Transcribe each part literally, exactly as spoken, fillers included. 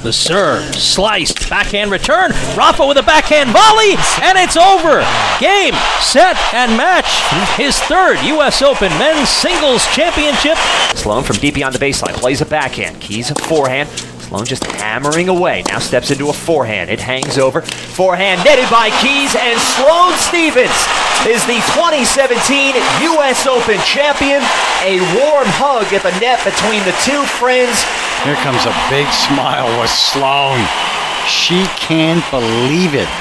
The serve, sliced, backhand return. Rafa with a backhand volley, and it's over. Game, set, and match. His third U S Open Men's Singles Championship. Sloane from deep beyond the baseline plays a backhand. Keys a forehand. Sloane just hammering away. Now steps into a forehand. It hangs over. Forehand netted by Keys, and Sloane Stephens is the twenty seventeen U S Open champion. A warm hug at the net between the two friends. Here comes a big smile with Sloane. She can't believe it.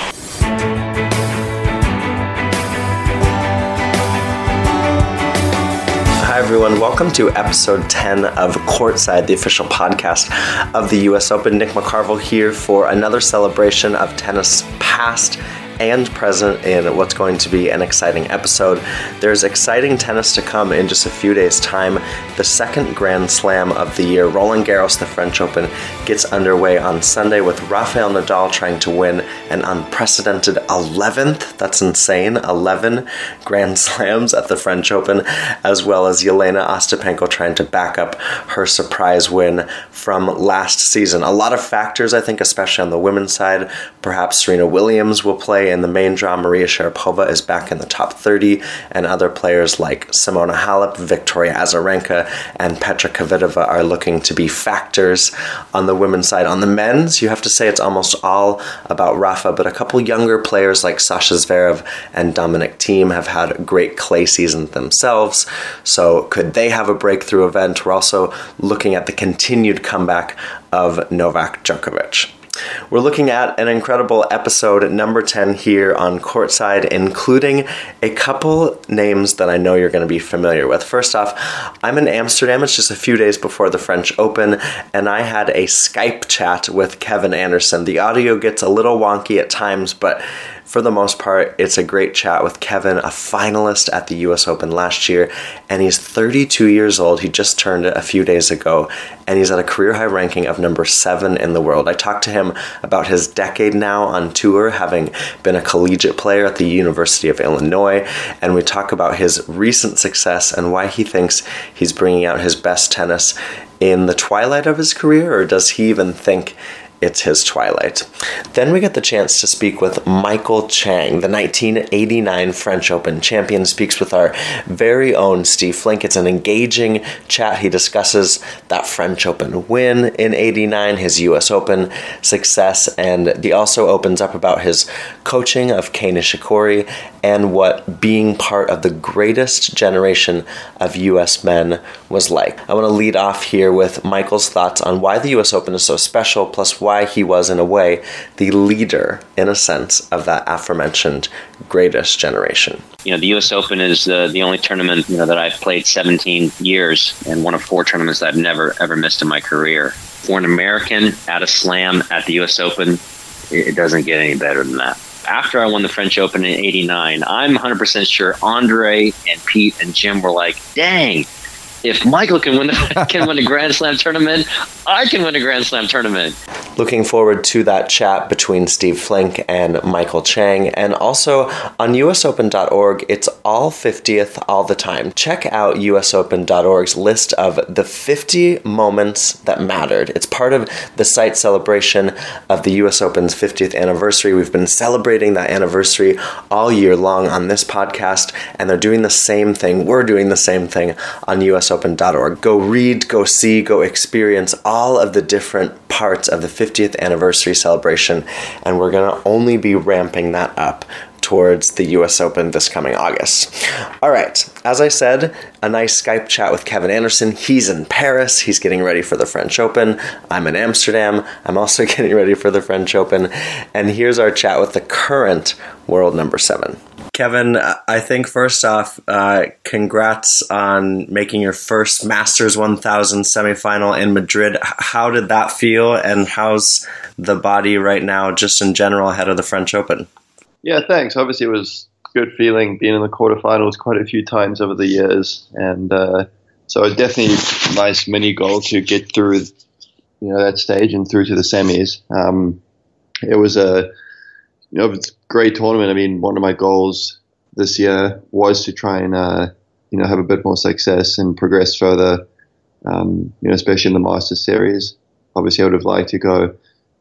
Hi everyone, welcome to episode ten of Courtside, the official podcast of the U S Open. Nick McCarville here for another celebration of tennis past and present in what's going to be an exciting episode. There's exciting tennis to come in just a few days' time. The second Grand Slam of the year, Roland Garros, the French Open, gets underway on Sunday with Rafael Nadal trying to win an unprecedented eleventh, that's insane, eleven Grand Slams at the French Open, as well as Jelena Ostapenko trying to back up her surprise win from last season. A lot of factors, I think, especially on the women's side. Perhaps Serena Williams will play in the main draw. Maria Sharapova is back in the top thirty, and other players like Simona Halep, Victoria Azarenka, and Petra Kvitova are looking to be factors on the women's side. On the men's, you have to say it's almost all about Rafa, but a couple younger players like Sasha Zverev and Dominic Thiem have had great clay seasons themselves, so could they have a breakthrough event? We're also looking at the continued comeback of Novak Djokovic. We're looking at an incredible episode, number ten here on Courtside, including a couple names that I know you're going to be familiar with. First off, I'm in Amsterdam. It's just a few days before the French Open, and I had a Skype chat with Kevin Anderson. The audio gets a little wonky at times, but for the most part, it's a great chat with Kevin, a finalist at the U S Open last year, and he's thirty-two years old. He just turned it a few days ago, and he's at a career-high ranking of number seven in the world. I talked to him about his decade now on tour, having been a collegiate player at the University of Illinois, and we talk about his recent success and why he thinks he's bringing out his best tennis in the twilight of his career, or does he even think it's his twilight. Then we get the chance to speak with Michael Chang, the nineteen eighty-nine French Open champion, speaks with our very own Steve Flink. It's an engaging chat. He discusses that French Open win in eighty-nine, his U S Open success, and he also opens up about his coaching of Kei Nishikori and what being part of the greatest generation of U S men was like. I want to lead off here with Michael's thoughts on why the U S Open is so special, plus why he was, in a way, the leader, in a sense, of that aforementioned greatest generation. You know, the U S Open is uh, the only tournament, you know, that I've played seventeen years, and one of four tournaments that I've never, ever missed in my career. For an American at a slam at the U S Open, it doesn't get any better than that. After I won the French Open in eighty-nine, I'm one hundred percent sure Andre and Pete and Jim were like, dang, if Michael can win the, can win a Grand Slam tournament, I can win a Grand Slam tournament. Looking forward to that chat between Steve Flink and Michael Chang. And also on U S open dot org, it's all fiftieth all the time. Check out U S open dot org's list of the fifty moments that mattered. It's part of the site celebration of the U S Open's fiftieth anniversary. We've been celebrating that anniversary all year long on this podcast, and they're doing the same thing. We're doing the same thing on U S open dot org. Go read, go see, go experience all of the different parts of the fiftieth anniversary celebration, and we're going to only be ramping that up towards the U S Open this coming August. All right, as I said, a nice Skype chat with Kevin Anderson. He's in Paris. He's getting ready for the French Open. I'm in Amsterdam. I'm also getting ready for the French Open. And here's our chat with the current world number seven. Kevin, I think first off, uh, congrats on making your first Masters one thousand semifinal in Madrid. How did that feel, and how's the body right now, just in general, ahead of the French Open? Yeah, thanks. Obviously, it was a good feeling being in the quarterfinals quite a few times over the years, and uh, so it definitely a nice mini goal to get through, you know, that stage and through to the semis. Um, it was a You know, it's a great tournament. I mean, one of my goals this year was to try and, uh, you know, have a bit more success and progress further, um, you know, especially in the Masters series. Obviously, I would have liked to go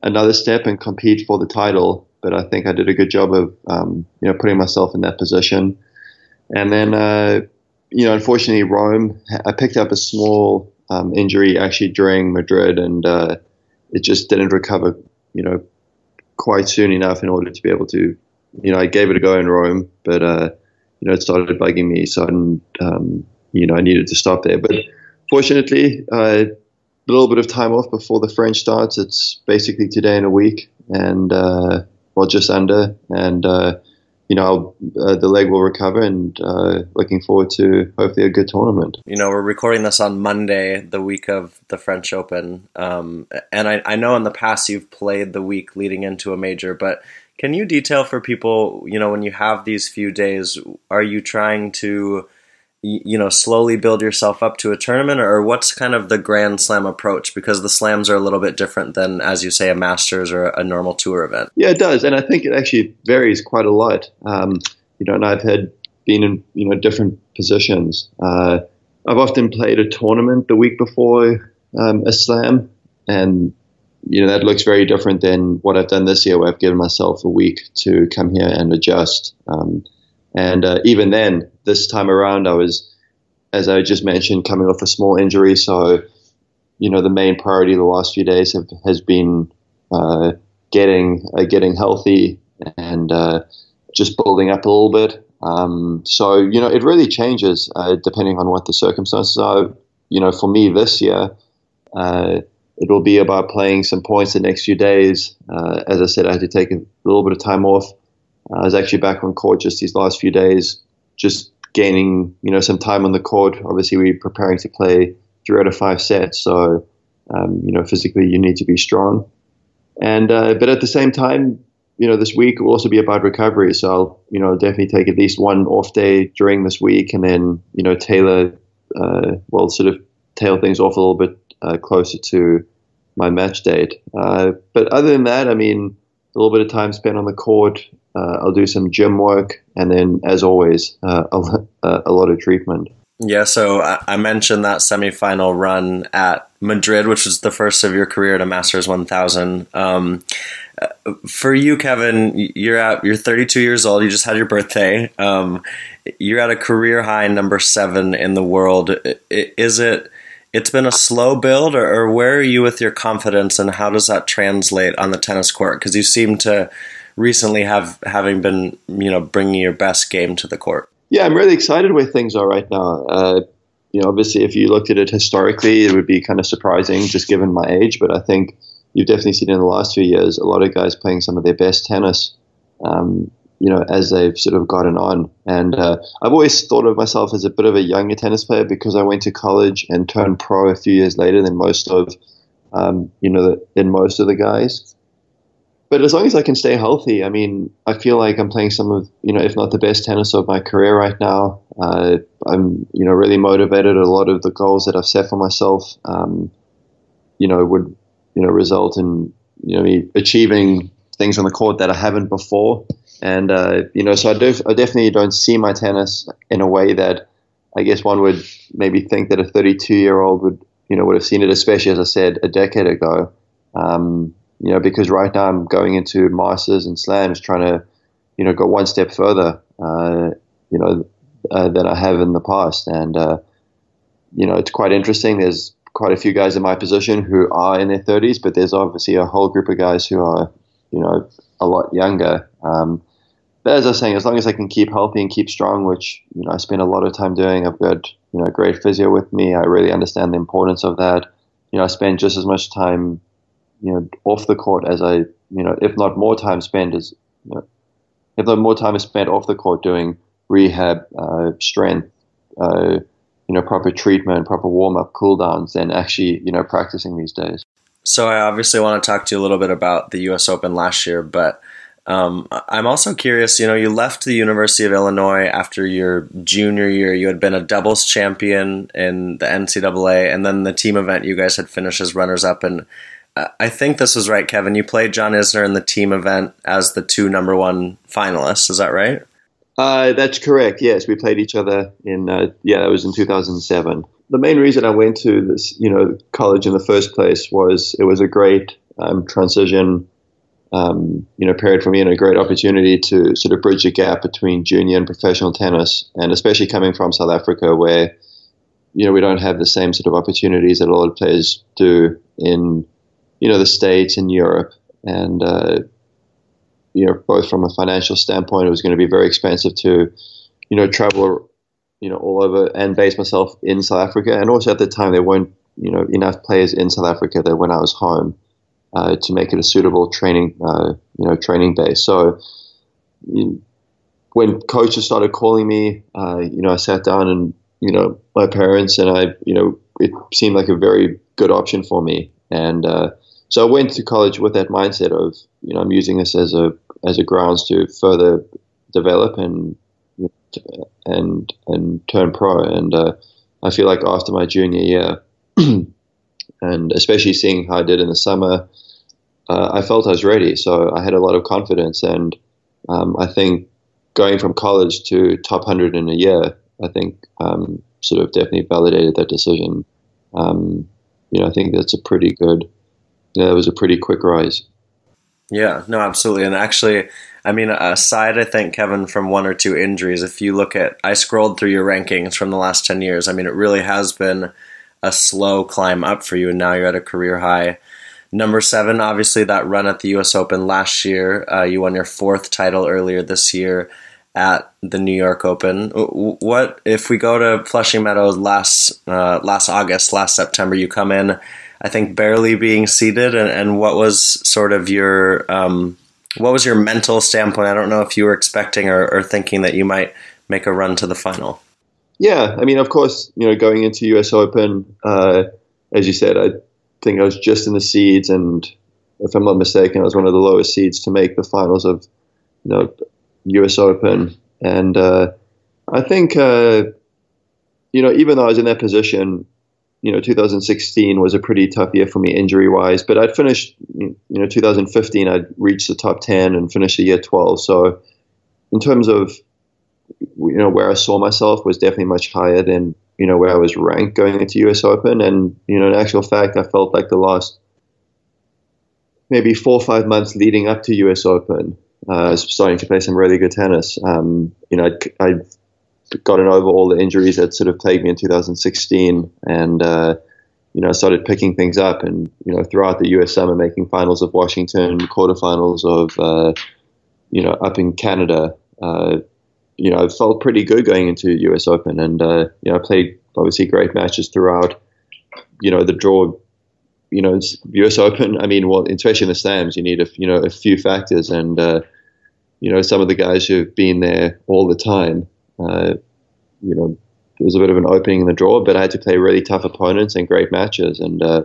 another step and compete for the title. But I think I did a good job of, um, you know, putting myself in that position. And then, uh, you know, unfortunately, Rome, I picked up a small um, injury actually during Madrid, and uh, it just didn't recover, you know, quite soon enough in order to be able to, you know, I gave it a go in Rome, but, uh, you know, it started bugging me. So, I, um, you know, I needed to stop there. But fortunately, uh, a little bit of time off before the French starts. It's basically today in a week, and, uh, well, just under, and, uh, you know, uh, the leg will recover, and uh, looking forward to hopefully a good tournament. You know, we're recording this on Monday, the week of the French Open, um, and I, I know in the past you've played the week leading into a major, but can you detail for people, you know, when you have these few days, are you trying to, you know, slowly build yourself up to a tournament, or what's kind of the Grand Slam approach? Because the slams are a little bit different than, as you say, a Masters or a normal tour event. Yeah, it does. And I think it actually varies quite a lot. Um, you know, and I've had been in, you know, different positions. Uh, I've often played a tournament the week before um, a slam, and, you know, that looks very different than what I've done this year, where I've given myself a week to come here and adjust. Um, And uh, even then, this time around, I was, as I just mentioned, coming off a small injury. So, you know, the main priority the last few days have, has been uh, getting uh, getting healthy and uh, just building up a little bit. Um, so, you know, it really changes uh, depending on what the circumstances are. You know, for me this year, uh, it will be about playing some points the next few days. Uh, as I said, I had to take a little bit of time off. I was actually back on court just these last few days, just gaining, you know, some time on the court. Obviously, we're preparing to play three out of five sets, so, um, you know, physically you need to be strong. And uh, but at the same time, you know, this week will also be about recovery. So I'll, you know, definitely take at least one off day during this week, and then, you know, tailor, uh, well, sort of tail things off a little bit uh, closer to my match date. Uh, but other than that, I mean, a little bit of time spent on the court. Uh, I'll do some gym work, and then, as always, uh, a, a lot of treatment. Yeah, so I mentioned that semifinal run at Madrid, which was the first of your career at a Masters one thousand. Um, for you, Kevin, you're at you're thirty-two years old. You just had your birthday. Um, you're at a career high number seven in the world. Is it? It's been a slow build, or, or where are you with your confidence, and how does that translate on the tennis court? Because you seem to recently have having been, you know, bringing your best game to the court. Yeah, I'm really excited where things are right now. Uh, you know, obviously, if you looked at it historically, it would be kind of surprising just given my age. But I think you've definitely seen in the last few years a lot of guys playing some of their best tennis, um, you know, as they've sort of gotten on. And uh, I've always thought of myself as a bit of a younger tennis player because I went to college and turned pro a few years later than most of, um, you know, the, than most of the guys. But as long as I can stay healthy, I mean, I feel like I'm playing some of, you know, if not the best tennis of my career right now. Uh, I'm, you know, really motivated. A lot of the goals that I've set for myself, um, you know, would, you know, result in, you know, me achieving things on the court that I haven't before. And, uh, you know, so I, do, I definitely don't see my tennis in a way that I guess one would maybe think that a thirty-two-year-old would, you know, would have seen it, especially, as I said, a decade ago. Um, You know, because right now I'm going into Masters and Slams trying to, you know, go one step further, uh, you know, uh, than I have in the past. And, uh, you know, it's quite interesting. There's quite a few guys in my position who are in their thirties, but there's obviously a whole group of guys who are, you know, a lot younger. Um, but as I was saying, as long as I can keep healthy and keep strong, which, you know, I spend a lot of time doing, I've got, you know, great physio with me. I really understand the importance of that. You know, I spend just as much time, you know, off the court as I, you know, if not more time spent as, you know, if not more time is spent off the court doing rehab, uh, strength, uh, you know, proper treatment, proper warm up, cool downs, than actually, you know, practicing these days. So I obviously want to talk to you a little bit about the U S Open last year, but um, I'm also curious, you know, you left the University of Illinois after your junior year. You had been a doubles champion in the N C double A, and then the team event, you guys had finished as runners up. And I think this was right, Kevin. You played John Isner in the team event as the two number one finalists. Is that right? Uh, that's correct. Yes, we played each other in, uh, yeah, that was in two thousand seven. The main reason I went to this, you know, college in the first place was it was a great um, transition, um, you know, period for me, and a great opportunity to sort of bridge the gap between junior and professional tennis, and especially coming from South Africa, where you know we don't have the same sort of opportunities that a lot of players do in you know the States and Europe, and uh, you know both from a financial standpoint, it was going to be very expensive to you know travel you know all over and base myself in South Africa, and also at the time there weren't you know enough players in South Africa that when I was home uh, to make it a suitable training uh, you know training base. So you know, when coaches started calling me, uh, you know I sat down and you know my parents and I you know it seemed like a very good option for me, and uh, so I went to college with that mindset of you know I'm using this as a as a grounds to further develop and and and turn pro. And uh, I feel like after my junior year, and especially seeing how I did in the summer, uh, I felt I was ready. So I had a lot of confidence, and um, I think going from college to top one hundred in a year, I think um, sort of definitely validated that decision. Um, you know, I think that's a pretty good, you know, it was a pretty quick rise. Yeah, no, absolutely. And actually, I mean, aside, I think, Kevin, from one or two injuries, if you look at, I scrolled through your rankings from the last ten years. I mean, it really has been a slow climb up for you, and now you're at a career high. Number seven, obviously, that run at the U S Open last year. Uh, you won your fourth title earlier this year at the New York Open. What, if we go to Flushing Meadows last, uh, last August, last September, you come in, I think, barely being seeded, and, and what was sort of your um, what was your mental standpoint? I don't know if you were expecting or, or thinking that you might make a run to the final. Yeah, I mean, of course, you know, going into U S Open, uh, as you said, I think I was just in the seeds, and if I'm not mistaken, I was one of the lowest seeds to make the finals of, you know, U S Open, and uh, I think, uh, you know, even though I was in that position, you know, two thousand sixteen was a pretty tough year for me injury-wise, but I'd finished, you know, two thousand fifteen, I'd reached the top ten and finished the year twelve. So in terms of, you know, where I saw myself was definitely much higher than, you know, where I was ranked going into U S Open. And, you know, in actual fact, I felt like the last maybe four or five months leading up to U S Open, uh, I was starting to play some really good tennis. Um, you know, I'd, I'd gotten over all the injuries that sort of plagued me in two thousand sixteen, and uh, you know, I started picking things up, and you know, throughout the U S summer, making finals of Washington, quarterfinals of uh, you know, up in Canada. Uh, you know, I felt pretty good going into U S Open, and uh, you know, I played obviously great matches throughout. You know, the draw. You know, U S Open. I mean, well, especially in the slams, you need a you know a few factors, and uh, you know, some of the guys who've been there all the time. Uh, you know, there was a bit of an opening in the draw, but I had to play really tough opponents and great matches. And, uh,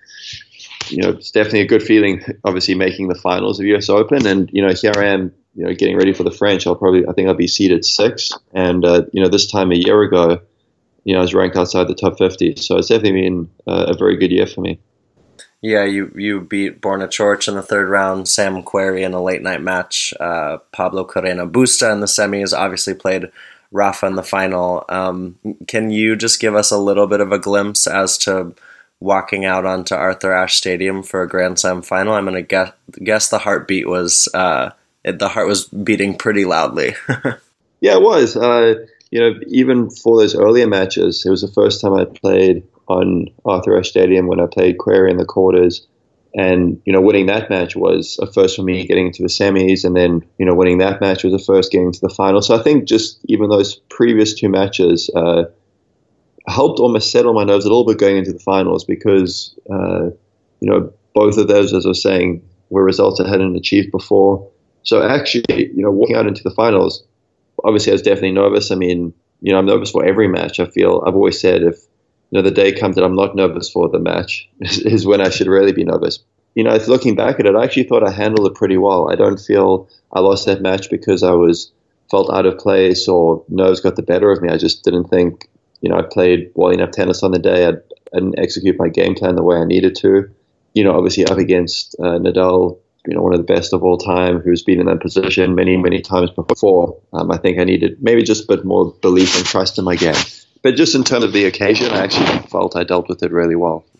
you know, it's definitely a good feeling, obviously, making the finals of U S Open. And, you know, here I am, you know, getting ready for the French. I'll probably, I think I'll be seeded six. And, uh, you know, this time a year ago, you know, I was ranked outside the top fifty. So it's definitely been uh, a very good year for me. Yeah, you, you beat Borna Coric in the third round, Sam Querrey in a late night match, uh, Pablo Carreno Busta in the semis, obviously played Rafa in the final. Um, can you just give us a little bit of a glimpse as to walking out onto Arthur Ashe Stadium for a Grand Slam final? I'm going to guess, guess the heartbeat was, uh, it, the heart was beating pretty loudly. Yeah, it was. Uh, you know, even for those earlier matches, it was the first time I played on Arthur Ashe Stadium when I played Querrey in the quarters. And, you know, winning that match was a first for me, getting into the semis, and then, you know, winning that match was a first getting to the final. So I think just even those previous two matches uh, helped almost settle my nerves a little bit going into the finals, because, uh, you know, both of those, as I was saying, were results I hadn't achieved before. So actually, you know, walking out into the finals, obviously I was definitely nervous. I mean, you know, I'm nervous for every match. I feel, I've always said, if, you know, the day comes that I'm not nervous for the match is, is when I should really be nervous. You know, looking back at it, I actually thought I handled it pretty well. I don't feel I lost that match because I was felt out of place or nerves got the better of me. I just didn't think, you know, I played well enough tennis on the day. I, I didn't execute my game plan the way I needed to. You know, obviously up against uh, Nadal, you know, one of the best of all time, who's been in that position many, many times before. Um, I think I needed maybe just a bit more belief and trust in my game. But just in terms of the occasion, I actually felt I dealt with it really well.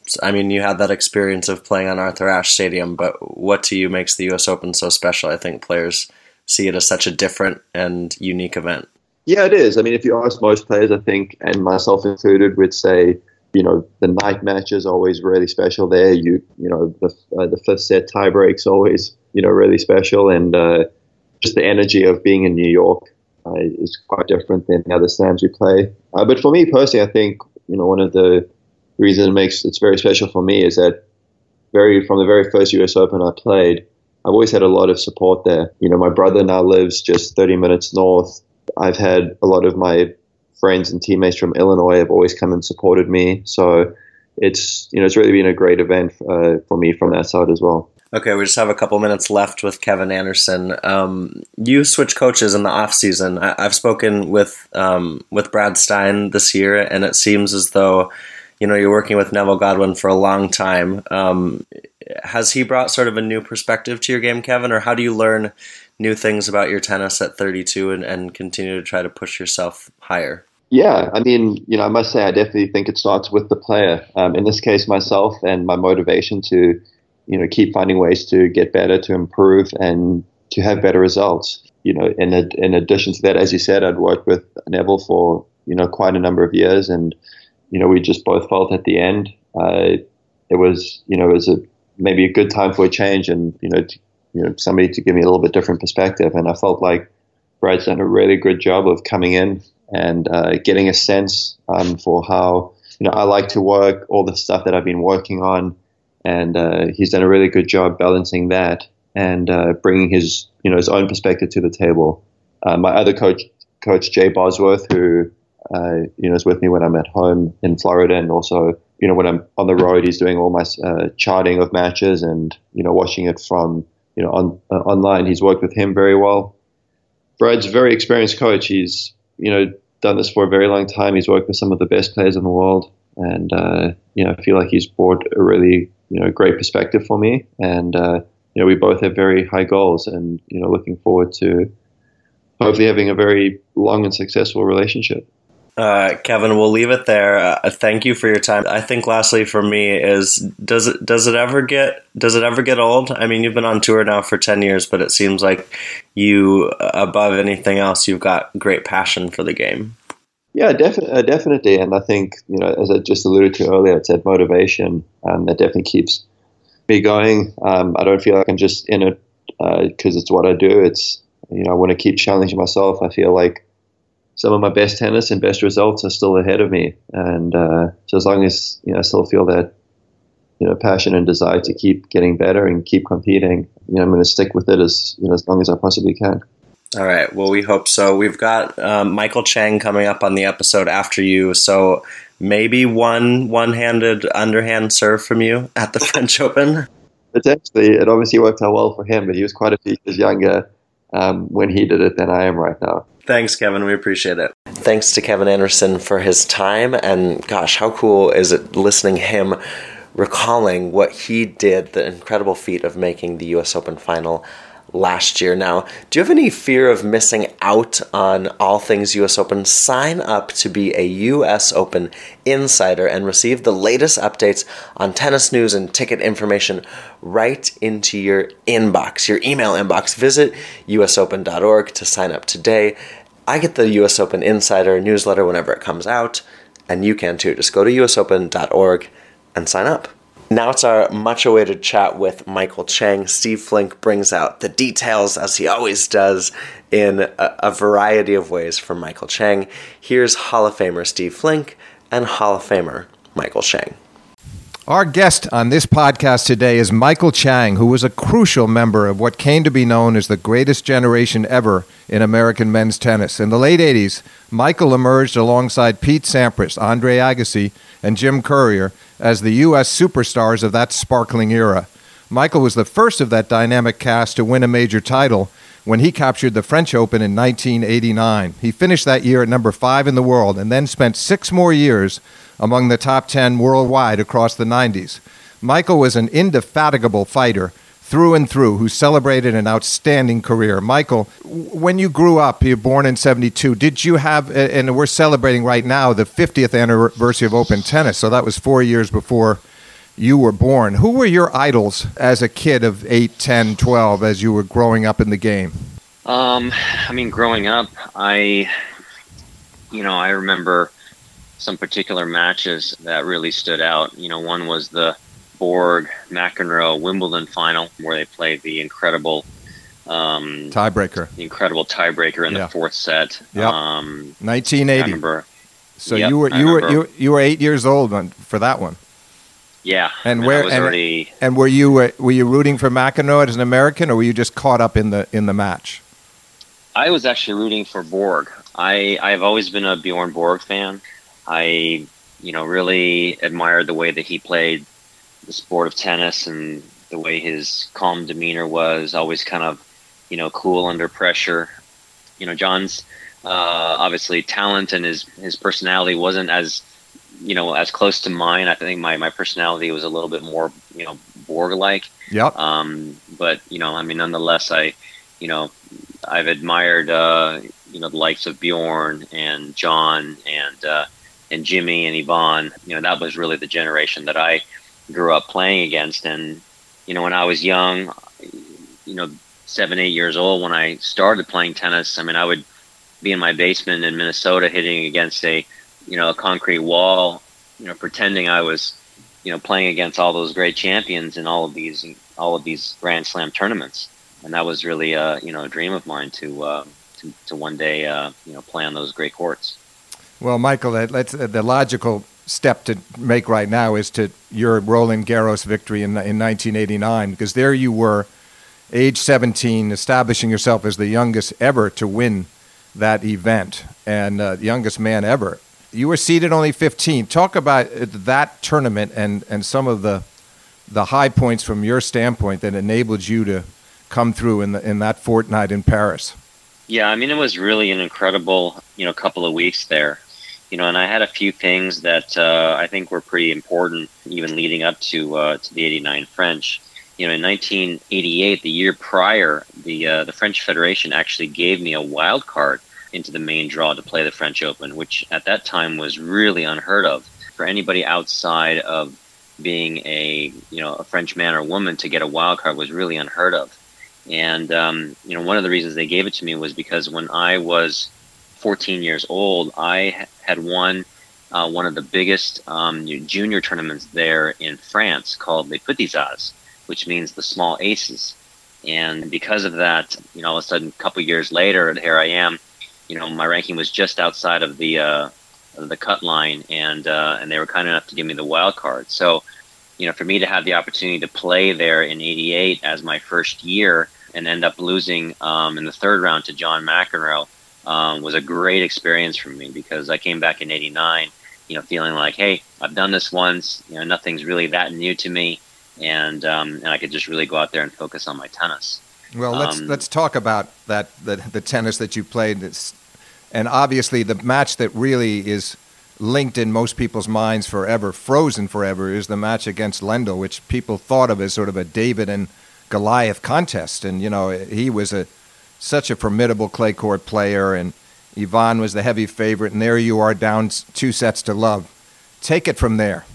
I mean, you had that experience of playing on Arthur Ashe Stadium, but what to you makes the U S Open so special? I think players see it as such a different and unique event. Yeah, it is. I mean, if you ask most players, I think, and myself included, would say, you know, the night match is always really special there. You, you know, the uh, the fifth set tie break's always, you know, really special, and uh, just the energy of being in New York uh, is quite different than the other slams we play. Uh, but for me personally, I think, you know, one of the reasons it makes it's very special for me is that very from the very first U S Open I played, I've always had a lot of support there. You know, my brother now lives just thirty minutes north. I've had a lot of my friends and teammates from Illinois have always come and supported me. So it's, you know, it's really been a great event uh, for me from that side as well. Okay, we just have a couple minutes left with Kevin Anderson. Um, you switched coaches in the off season. I- I've spoken with um, with Brad Stein this year, and it seems as though, you know, you're working with Neville Godwin for a long time. Um, has he brought sort of a new perspective to your game, Kevin, or how do you learn new things about your tennis at thirty-two and, and continue to try to push yourself higher? Yeah, I mean, you know, I must say I definitely think it starts with the player. Um, in this case, myself and my motivation to, you know, keep finding ways to get better, to improve, and to have better results. You know, in a, in addition to that, as you said, I'd worked with Neville for, you know, quite a number of years, and, you know, we just both felt at the end uh, it was, you know, it was a, maybe a good time for a change, and, you know, to, you know, somebody to give me a little bit different perspective. And I felt like Brad's done a really good job of coming in and uh, getting a sense um, for how, you know, I like to work, all the stuff that I've been working on. And uh, he's done a really good job balancing that and uh, bringing his, you know, his own perspective to the table. Uh, my other coach, Coach Jay Bosworth, who, uh, you know, is with me when I'm at home in Florida, and also, you know, when I'm on the road, he's doing all my uh, charting of matches and, you know, watching it from, you know, on uh, online. He's worked with him very well. Brad's a very experienced coach. He's, you know, done this for a very long time. He's worked with some of the best players in the world, and uh, you know, I feel like he's brought a really, you know, great perspective for me. And uh, you know, we both have very high goals, and, you know, looking forward to hopefully having a very long and successful relationship. Uh, Kevin, we'll leave it there. Uh, thank you for your time. I think lastly for me is, does it does it ever get does it ever get old? I mean, you've been on tour now for ten years, but it seems like you, above anything else, you've got great passion for the game. Yeah, defi- uh, definitely. And I think, you know, as I just alluded to earlier, it's that motivation um, that definitely keeps me going. Um, I don't feel like I'm just in it because uh, it's what I do. It's, you know, I want to keep challenging myself. I feel like some of my best tennis and best results are still ahead of me. And uh, so as long as, you know, I still feel that, you know, passion and desire to keep getting better and keep competing, you know, I'm going to stick with it as, you know, as long as I possibly can. All right. Well, we hope so. We've got um, Michael Chang coming up on the episode after you. So maybe one one-handed underhand serve from you at the French Open. Potentially. It obviously worked out well for him, but he was quite a few years younger um, when he did it than I am right now. Thanks, Kevin. We appreciate it. Thanks to Kevin Anderson for his time. And gosh, how cool is it listening him recalling what he did, the incredible feat of making the U S Open final last year. Now, do you have any fear of missing out on all things U S Open? Sign up to be a U S Open insider and receive the latest updates on tennis news and ticket information right into your inbox, your email inbox. Visit U S open dot org to sign up today. I get the U S Open Insider newsletter whenever it comes out, and you can too. Just go to U S open dot org and sign up. Now it's our much-awaited chat with Michael Chang. Steve Flink brings out the details, as he always does, in a, a variety of ways from Michael Chang. Here's Hall of Famer Steve Flink and Hall of Famer Michael Chang. Our guest on this podcast today is Michael Chang, who was a crucial member of what came to be known as the greatest generation ever in American men's tennis. In the late eighties, Michael emerged alongside Pete Sampras, Andre Agassi, and Jim Courier as the U S superstars of that sparkling era. Michael was the first of that dynamic cast to win a major title when he captured the French Open in nineteen eighty-nine. He finished that year at number five in the world and then spent six more years among the top ten worldwide across the nineties. Michael was an indefatigable fighter through and through who celebrated an outstanding career. Michael, when you grew up, you're born in seventy-two, did you have, and we're celebrating right now the fiftieth anniversary of Open tennis, so that was four years before you were born. Who were your idols as a kid of eight, ten, twelve as you were growing up in the game? Um, I mean, growing up, I, you know, I remember some particular matches that really stood out. You know, one was the Borg McEnroe Wimbledon final where they played the incredible um, tiebreaker, the incredible tiebreaker in yeah. the fourth set. Yep. Um, nineteen eighty. I remember. So yep, you were you were you, you were eight years old on, for that one. Yeah. And I mean, where I was and, already, and were you uh, were you rooting for McEnroe as an American, or were you just caught up in the in the match? I was actually rooting for Borg. I I've always been a Bjorn Borg fan. I you know really admired the way that he played the sport of tennis and the way his calm demeanor was, always kind of you know cool under pressure. You know, John's uh, obviously talent and his his personality wasn't as you know, as close to mine. I think my, my personality was a little bit more, you know, Borg-like. Yep. Um, but, you know, I mean, nonetheless, I, you know, I've admired, uh, you know, the likes of Bjorn and John and, uh, and Jimmy and Yvonne. You know, that was really the generation that I grew up playing against. And, you know, when I was young, you know, seven, eight years old, when I started playing tennis, I mean, I would be in my basement in Minnesota hitting against a, you know, a concrete wall, you know, pretending I was, you know, playing against all those great champions in all of these, all of these Grand Slam tournaments. And that was really, uh, you know, a dream of mine to, uh, to, to one day, uh, you know, play on those great courts. Well, Michael, let's, uh, the logical step to make right now is to your Roland Garros victory in, in nineteen eighty-nine, because there you were, age seventeen, establishing yourself as the youngest ever to win that event and uh, the youngest man ever. You were seeded only fifteen. Talk about that tournament and, and some of the the high points from your standpoint that enabled you to come through in the, in that fortnight in Paris. Yeah, I mean, it was really an incredible, you know, couple of weeks there. You know, and I had a few things that uh, I think were pretty important, even leading up to uh, to the eighty-nine French. You know, in nineteen eighty-eight, the year prior, the uh, the French Federation actually gave me a wild card into the main draw to play the French Open, which at that time was really unheard of for anybody outside of being a you know a French man or woman. To get a wild card was really unheard of. And um, you know one of the reasons they gave it to me was because when I was fourteen years old, I had won uh, one of the biggest um, junior tournaments there in France called Les Petits As, which means the small aces. And because of that, you know all of a sudden, a couple of years later, and here I am. You know, my ranking was just outside of the uh, of the cut line, and uh, and they were kind enough to give me the wild card. So, you know, for me to have the opportunity to play there in eighty-eight as my first year and end up losing um, in the third round to John McEnroe um, was a great experience for me, because I came back in eighty-nine, you know, feeling like, hey, I've done this once. You know, nothing's really that new to me, and um, and I could just really go out there and focus on my tennis. Well, let's Um, let's talk about that the, the tennis that you played, and obviously the match that really is linked in most people's minds forever, frozen forever, is the match against Lendl, which people thought of as sort of a David and Goliath contest. And you know he was a such a formidable clay court player, and Yvonne was the heavy favorite, and there you are down two sets to love. Take it from there.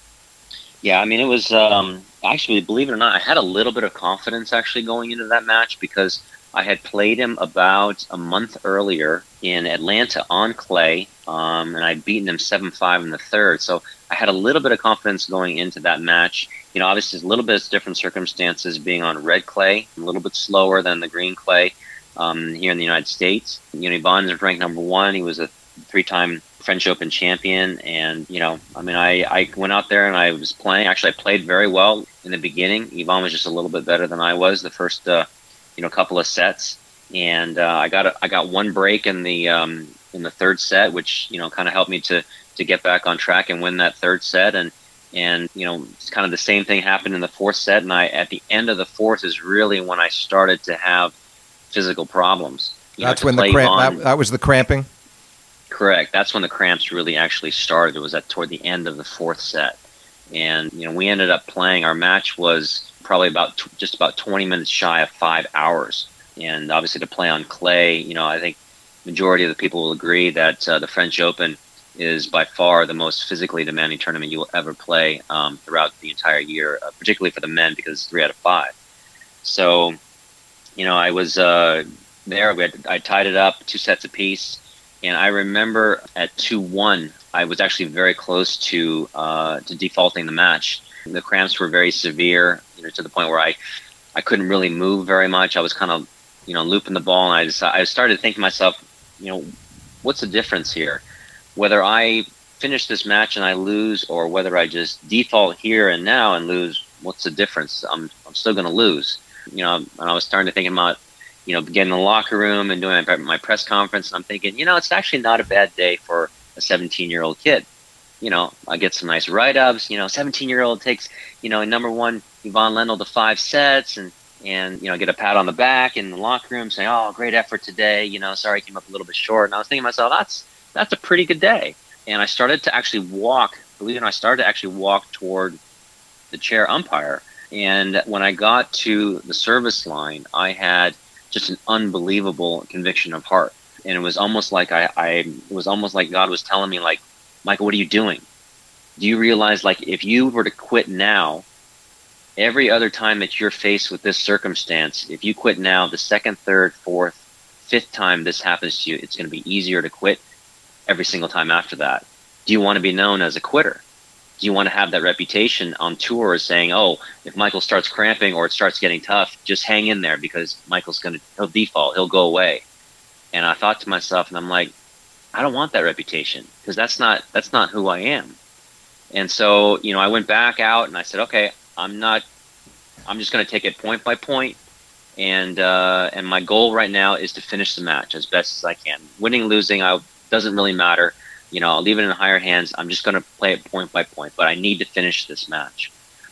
Yeah, I mean, it was um, actually, believe it or not, I had a little bit of confidence actually going into that match, because I had played him about a month earlier in Atlanta on clay, um, and I'd beaten him seven five in the third. So I had a little bit of confidence going into that match. You know, obviously, a little bit of different circumstances being on red clay, a little bit slower than the green clay um, here in the United States. You know, Yvonne is ranked number one. He was a three-time French Open champion, and you know, I mean, I, I went out there and I was playing. Actually, I played very well in the beginning. Yvonne was just a little bit better than I was the first, uh, you know, couple of sets, and uh, I got a, I got one break in the um, in the third set, which you know kind of helped me to to get back on track and win that third set, and and you know, it's kind of the same thing happened in the fourth set, and I at the end of the fourth is really when I started to have physical problems. You That's know, when the cramp. That, that was the cramping. Correct. That's when the cramps really actually started. It was at toward the end of the fourth set, and you know we ended up playing. Our match was probably about t- just about twenty minutes shy of five hours. And obviously, to play on clay, you know, I think majority of the people will agree that uh, the French Open is by far the most physically demanding tournament you will ever play um, throughout the entire year, uh, particularly for the men because it's three out of five. So, you know, I was uh, there. We had, I tied it up two sets apiece, and I remember at two one, I was actually very close to uh, to defaulting the match. The cramps were very severe, you know, to the point where I, I couldn't really move very much. I was kind of, you know, looping the ball, and I decided, I started thinking to myself, you know, what's the difference here? Whether I finish this match and I lose, or whether I just default here and now and lose, what's the difference? I'm I'm still going to lose. You know, and I was starting to think about, you know, getting in the locker room and doing my, my press conference. And I'm thinking, you know, it's actually not a bad day for a seventeen-year-old kid. You know, I get some nice write-ups. You know, seventeen-year-old takes, you know, number one Yvonne Lendl to five sets, and and you know, get a pat on the back in the locker room saying, "Oh, great effort today. You know, sorry I came up a little bit short." And I was thinking to myself, that's that's a pretty good day. And I started to actually walk. Believe it or not, I started to actually walk toward the chair umpire. And when I got to the service line, I had just an unbelievable conviction of heart. And it was almost like I, I it was almost like God was telling me, like, Michael, what are you doing? Do you realize, like, if you were to quit now, every other time that you're faced with this circumstance, if you quit now, the second, third, fourth, fifth time this happens to you, it's going to be easier to quit every single time after that. Do you want to be known as a quitter? Do you want to have that reputation on tour as saying, oh, if Michael starts cramping or it starts getting tough, just hang in there because Michael's going to, he'll default, he'll go away. And I thought to myself, and I'm like, I don't want that reputation because that's not, that's not who I am. And so, you know, I went back out and I said, okay, I'm not, I'm just going to take it point by point. And, uh, and my goal right now is to finish the match as best as I can. Winning, losing, I doesn't really matter. You know, I'll leave it in higher hands. I'm just going to play it point by point, but I need to finish this match.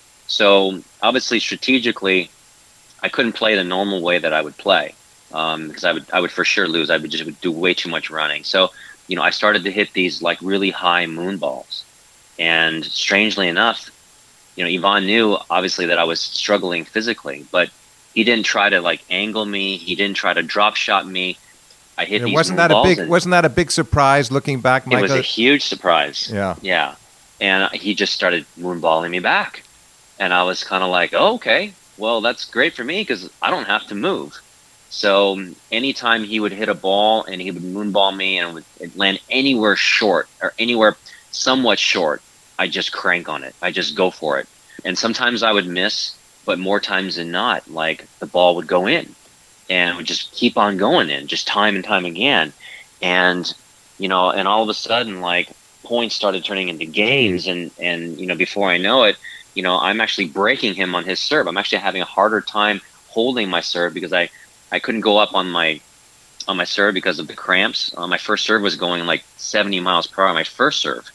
So obviously, strategically, I couldn't play the normal way that I would play um, because I would, I would for sure lose. I would just would do way too much running. So, you know, I started to hit these like really high moon balls. And strangely enough, you know, Yvonne knew obviously that I was struggling physically, but he didn't try to like angle me. He didn't try to drop shot me. I hit Yeah, these wasn't moon that a balls big wasn't that a big surprise looking back, Michael? It was a huge surprise. Yeah. Yeah. And he just started moonballing me back. And I was kind of like, oh, okay, well, that's great for me because I don't have to move. So anytime he would hit a ball and he would moonball me and it would it'd land anywhere short or anywhere somewhat short, I just crank on it. I just go for it. And sometimes I would miss, but more times than not, like the ball would go in. And would just keep on going in, just time and time again. And, you know, and all of a sudden, like, points started turning into games. And, and, you know, before I know it, you know, I'm actually breaking him on his serve. I'm actually having a harder time holding my serve because I, I couldn't go up on my on my serve because of the cramps. Uh, my first serve was going like seventy miles per hour on my first serve.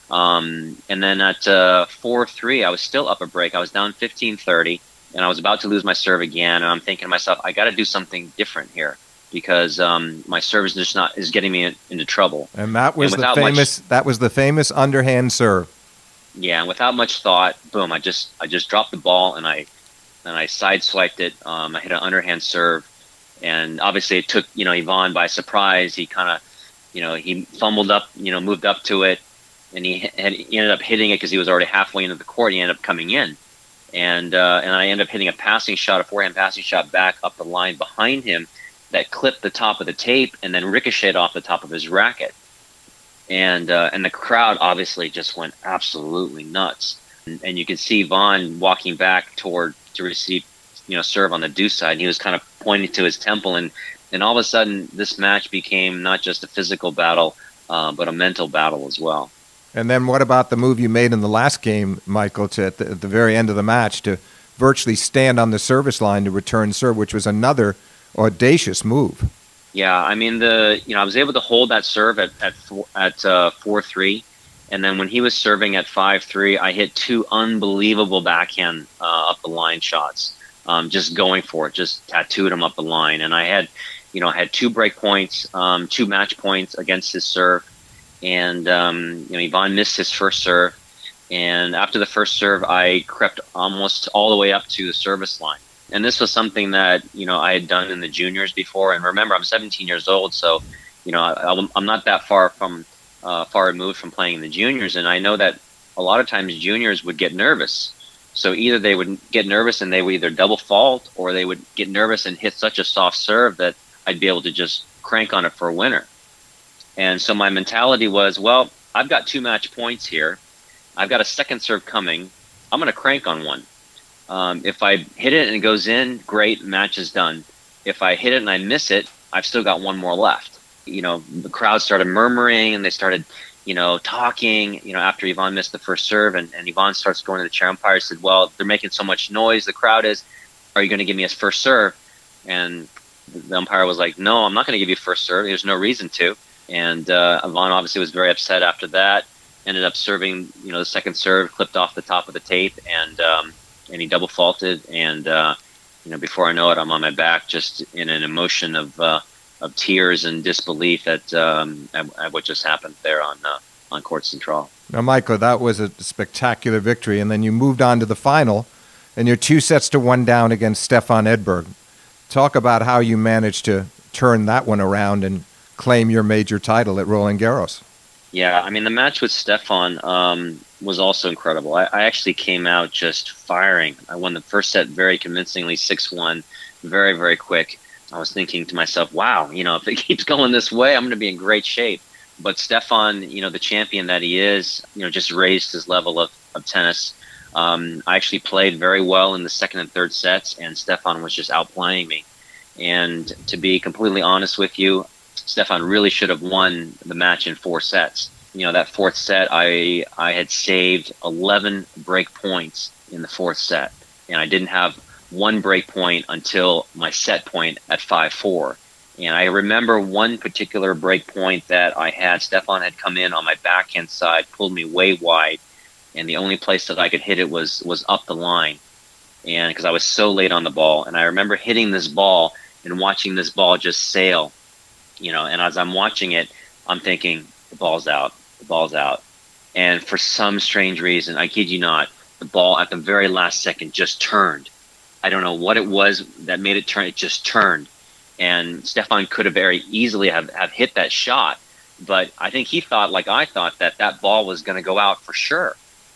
Um, and then at uh, four three, I was still up a break. I was down fifteen thirty. And I was about to lose my serve again, and I'm thinking to myself, I got to do something different here because um, my serve is just not is getting me in, into trouble. And that was and the famous much, that was the famous underhand serve. Yeah, and without much thought, boom! I just I just dropped the ball and I and I sideswiped it. Um, I hit an underhand serve, and obviously it took you know Yvonne by surprise. He kind of you know he fumbled up, you know, moved up to it, and he had he ended up hitting it because he was already halfway into the court. He ended up coming in. And uh, and I ended up hitting a passing shot, a forehand passing shot back up the line behind him that clipped the top of the tape and then ricocheted off the top of his racket. And uh, and the crowd obviously just went absolutely nuts. And, and you could see Vaughn walking back toward to receive, you know, serve on the deuce side. And he was kind of pointing to his temple. And, and all of a sudden, this match became not just a physical battle, uh, but a mental battle as well. And then what about the move you made in the last game, Michael, to at the, at the very end of the match to virtually stand on the service line to return serve, which was another audacious move? Yeah, I mean, the you know I was able to hold that serve at at four, at uh, four three, and then when he was serving at five three, I hit two unbelievable backhand uh, up the line shots, um, just going for it, just tattooed him up the line, and I had, you know, I had two break points, um, two match points against his serve. And, um, you know, Yvonne missed his first serve. And after the first serve, I crept almost all the way up to the service line. And this was something that, you know, I had done in the juniors before. And remember, I'm seventeen years old. So, you know, I, I'm not that far from uh, far removed from playing in the juniors, and I know that a lot of times juniors would get nervous. So either they would get nervous and they would either double fault, or they would get nervous and hit such a soft serve that I'd be able to just crank on it for a winner. And so my mentality was, well, I've got two match points here. I've got a second serve coming. I'm going to crank on one. Um, if I hit it and it goes in, great, match is done. If I hit it and I miss it, I've still got one more left. You know, the crowd started murmuring and they started, you know, talking, you know, after Yvonne missed the first serve, and, and Yvonne starts going to the chair umpire, said, well, they're making so much noise, the crowd is, are you going to give me his first serve? And the umpire was like, no, I'm not going to give you first serve. There's no reason to. And uh, Yvonne obviously was very upset after that, ended up serving, you know, the second serve, clipped off the top of the tape, and um, and he double faulted. And, uh, you know, before I know it, I'm on my back just in an emotion of uh, of tears and disbelief at, um, at, at what just happened there on uh, on Court Central. Now, Michael, that was a spectacular victory, and then you moved on to the final, and you're two sets to one down against Stefan Edberg. Talk about how you managed to turn that one around and claim your major title at Roland Garros. Yeah, I mean, the match with Stefan um, was also incredible. I, I actually came out just firing. I won the first set very convincingly, six one, very, very quick. I was thinking to myself, wow, you know, if it keeps going this way, I'm going to be in great shape. But Stefan, you know, the champion that he is, you know, just raised his level of, of tennis. Um, I actually played very well in the second and third sets, and Stefan was just outplaying me. And to be completely honest with you, Stefan really should have won the match in four sets. You know, that fourth set, I I had saved eleven break points in the fourth set, and I didn't have one break point until my set point at five four. And I remember one particular break point that I had. Stefan had come in on my backhand side, pulled me way wide, and the only place that I could hit it was was up the line, and because I was so late on the ball. And I remember hitting this ball and watching this ball just sail, you know, and as I'm watching it, I'm thinking, the ball's out, the ball's out. And for some strange reason, I kid you not, the ball at the very last second just turned. I don't know what it was that made it turn. It just turned. And Stefan could have very easily have, have hit that shot. But I think he thought, like I thought, that that ball was going to go out for sure.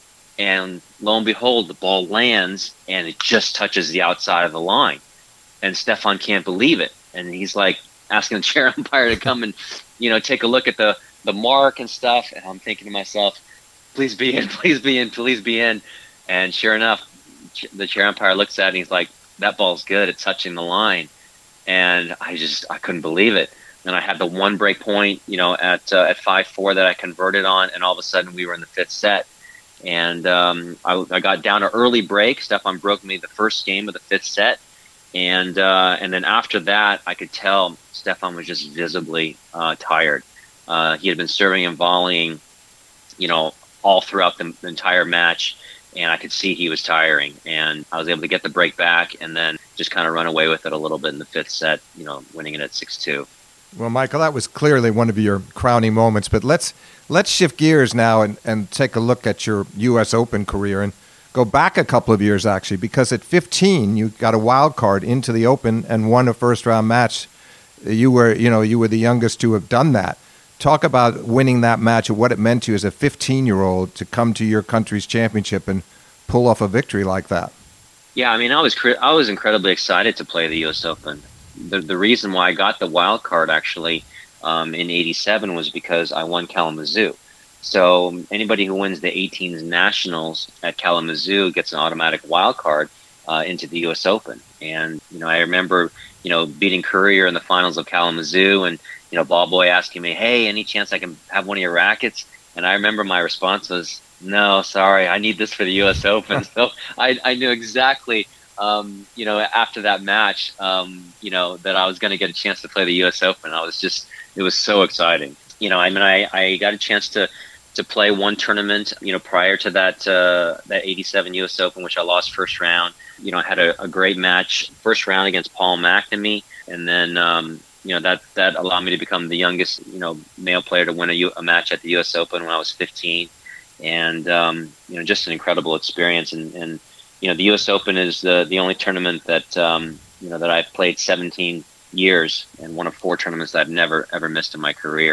And lo and behold, the ball lands and it just touches the outside of the line. And Stefan can't believe it. And he's like asking the chair umpire to come and, you know, take a look at the, the mark and stuff. And I'm thinking to myself, please be in, please be in, please be in. And sure enough, the chair umpire looks at it and he's like, that ball's good. It's touching the line. And I just, I couldn't believe it. And I had the one break point, you know, at uh, at five four that I converted on. And all of a sudden we were in the fifth set. And um, I, I got down an early break. Stefan broke me the first game of the fifth set. And uh, and then after that, I could tell Stefan was just visibly uh, tired. Uh, he had been serving and volleying, you know, all throughout the, the entire match. And I could see he was tiring, and I was able to get the break back and then just kind of run away with it a little bit in the fifth set, you know, winning it at six two. Well, Michael, that was clearly one of your crowning moments, but let's let's shift gears now and, and take a look at your U S Open career and go back a couple of years, actually, because at fifteen, you got a wild card into the Open and won a first-round match. You were, you know, you were the youngest to have done that. Talk about winning that match and what it meant to you as a fifteen-year-old to come to your country's championship and pull off a victory like that. Yeah, I mean, I was I was incredibly excited to play the U S Open. The the reason why I got the wild card actually um, in eighty-seven was because I won Kalamazoo. So anybody who wins the eighteens nationals at Kalamazoo gets an automatic wild card uh, into the U S Open. And you know, I remember you know beating Courier in the finals of Kalamazoo, and you know, ball boy asking me, hey, any chance I can have one of your rackets? And I remember my response was, no, sorry, I need this for the U S Open. So I, I knew exactly, um, you know, after that match, um, you know, that I was going to get a chance to play the U S Open. I was just, it was so exciting. You know, I mean, I, I got a chance to, to play one tournament, you know, prior to that, uh, that eighty-seven U S Open, which I lost first round. You know, I had a, a great match, first round against Paul McNamee. And then, um, you know, that, that allowed me to become the youngest, you know, male player to win a, U- a match at the U S Open when I was fifteen. And, um, you know, just an incredible experience. And, and, you know, the U S Open is the, the only tournament that, um, you know, that I've played seventeen years, and one of four tournaments that I've never, ever missed in my career.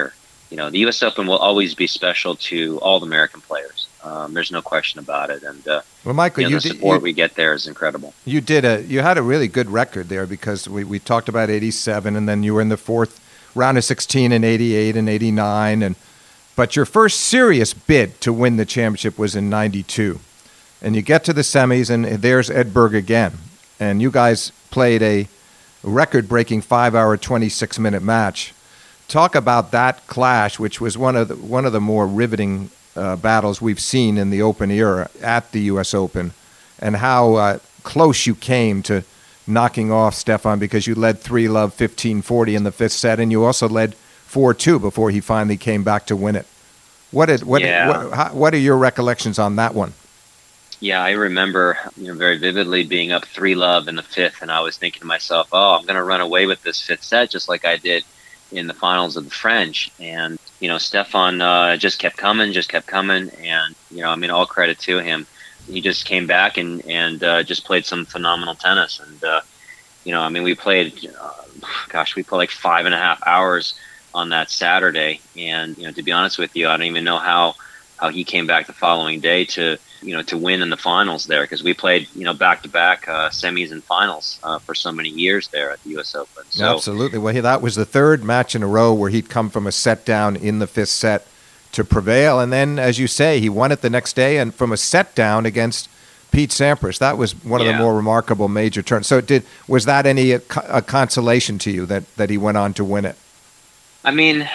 you know, the U S Open will always be special to all the American players. Um, there's no question about it. And uh, well, Michael, you know, you the did, support you, we get there is incredible. You did a you had a really good record there, because we, we talked about eighty-seven, and then you were in the fourth round of sixteen in eighty-eight and eighty-nine, and but your first serious bid to win the championship was in ninety-two. And you get to the semis, and there's Ed Berg again. And you guys played a record-breaking five-hour, twenty-six minute match. Talk about that clash, which was one of the, one of the more riveting uh, battles we've seen in the Open era at the U S Open, and how uh, close you came to knocking off Stefan, because you led three love fifteen forty in the fifth set, and you also led four two before he finally came back to win it. What did, what, yeah. what, how, what are your recollections on that one? Yeah, I remember, you know, very vividly being up three love in the fifth, and I was thinking to myself, "Oh, I'm going to run away with this fifth set, just like I did in the finals of the French." And you know, Stefan uh, just kept coming, just kept coming, and you know, I mean, all credit to him. He just came back and and uh, just played some phenomenal tennis. And uh, you know, I mean, we played, uh, gosh, we played like five and a half hours on that Saturday. And you know, to be honest with you, I don't even know how how he came back the following day to. you know, to win in the finals there, because we played, you know, back-to-back uh, semis and finals uh, for so many years there at the U S Open. So, absolutely. Well, he, that was the third match in a row where he'd come from a set down in the fifth set to prevail. And then, as you say, he won it the next day, and from a set down against Pete Sampras. That was one yeah. of the more remarkable major turns. So did was that any a, a consolation to you that, that he went on to win it? I mean,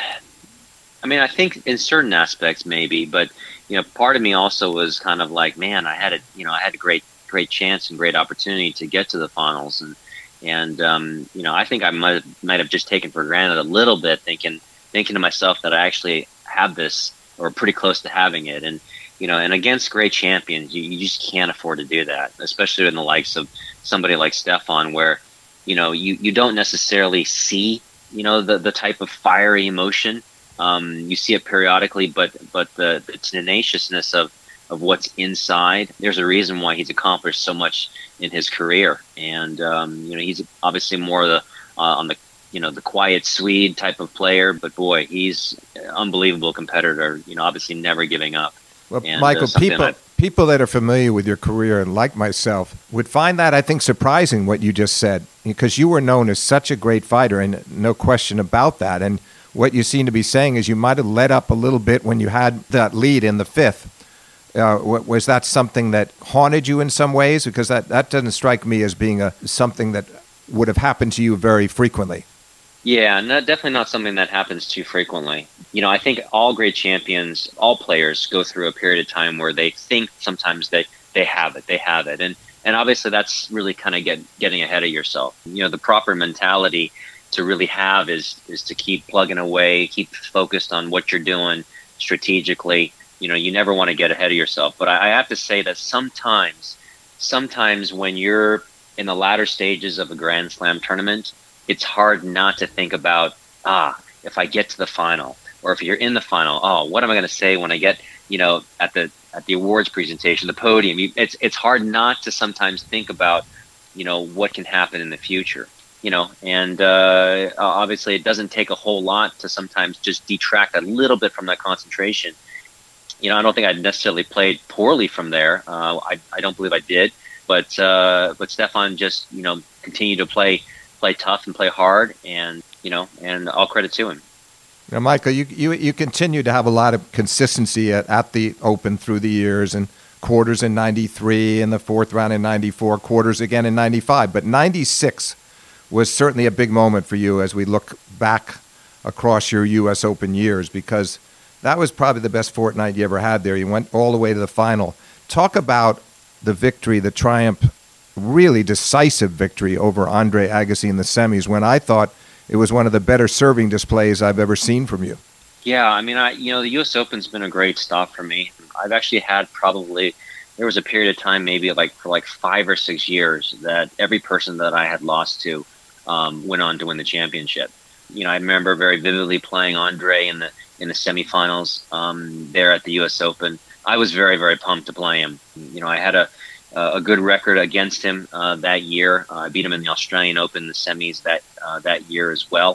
I mean, I think in certain aspects maybe, but you know, part of me also was kind of like, man, I had a, you know, I had a great, great chance and great opportunity to get to the finals, and and um, you know, I think I might might have just taken for granted a little bit, thinking thinking to myself that I actually have this, or pretty close to having it, and you know, and against great champions, you, you just can't afford to do that, especially in the likes of somebody like Stefan, where you know, you you don't necessarily see, you know, the the type of fiery emotion. Um, you see it periodically, but but the, the tenaciousness of, of what's inside. There's a reason why he's accomplished so much in his career, and um, you know, he's obviously more the uh, on the you know the quiet Swede type of player. But boy, he's an unbelievable competitor. You know, obviously never giving up. Well, and, Michael, uh, people I, people that are familiar with your career, and like myself, would find that, I think, surprising what you just said, because you were known as such a great fighter, and no question about that. And what you seem to be saying is you might have let up a little bit when you had that lead in the fifth. Uh, was that something that haunted you in some ways? Because that, that doesn't strike me as being a something that would have happened to you very frequently. Yeah, no, definitely not something that happens too frequently. You know, I think all great champions, all players go through a period of time where they think sometimes they, they have it, they have it. And and obviously that's really kind of get, getting ahead of yourself. You know, the proper mentality to really have is is to keep plugging away, keep focused on what you're doing strategically. You know, you never want to get ahead of yourself. But I, I have to say that sometimes, sometimes when you're in the latter stages of a Grand Slam tournament, it's hard not to think about, ah, if I get to the final, or if you're in the final, oh, what am I going to say when I get, you know, at the at the awards presentation, the podium? You, it's it's hard not to sometimes think about, you know, what can happen in the future. You know, and uh, obviously it doesn't take a whole lot to sometimes just detract a little bit from that concentration. You know, I don't think I necessarily played poorly from there. Uh, I, I don't believe I did, but uh, but Stefan just, you know, continued to play play tough and play hard, and you know, and all credit to him. Now, Michael, you you you continue to have a lot of consistency at, at the Open through the years, and quarters in ninety-three, and the fourth round in ninety-four, quarters again in ninety-five, but ninety-six was certainly a big moment for you as we look back across your U S Open years, because that was probably the best fortnight you ever had there. You went all the way to the final. Talk about the victory, the triumph, really decisive victory over Andre Agassi in the semis, when I thought it was one of the better serving displays I've ever seen from you. Yeah, I mean, I you know, the U S Open's been a great stop for me. I've actually had probably, there was a period of time, maybe like for like five or six years, that every person that I had lost to Um, went on to win the championship. You know, I remember very vividly playing Andre in the in the semifinals um, there at the U S Open. I was very, very pumped to play him. You know, I had a a good record against him uh, that year. Uh, I beat him in the Australian Open, the semis that uh, that year as well.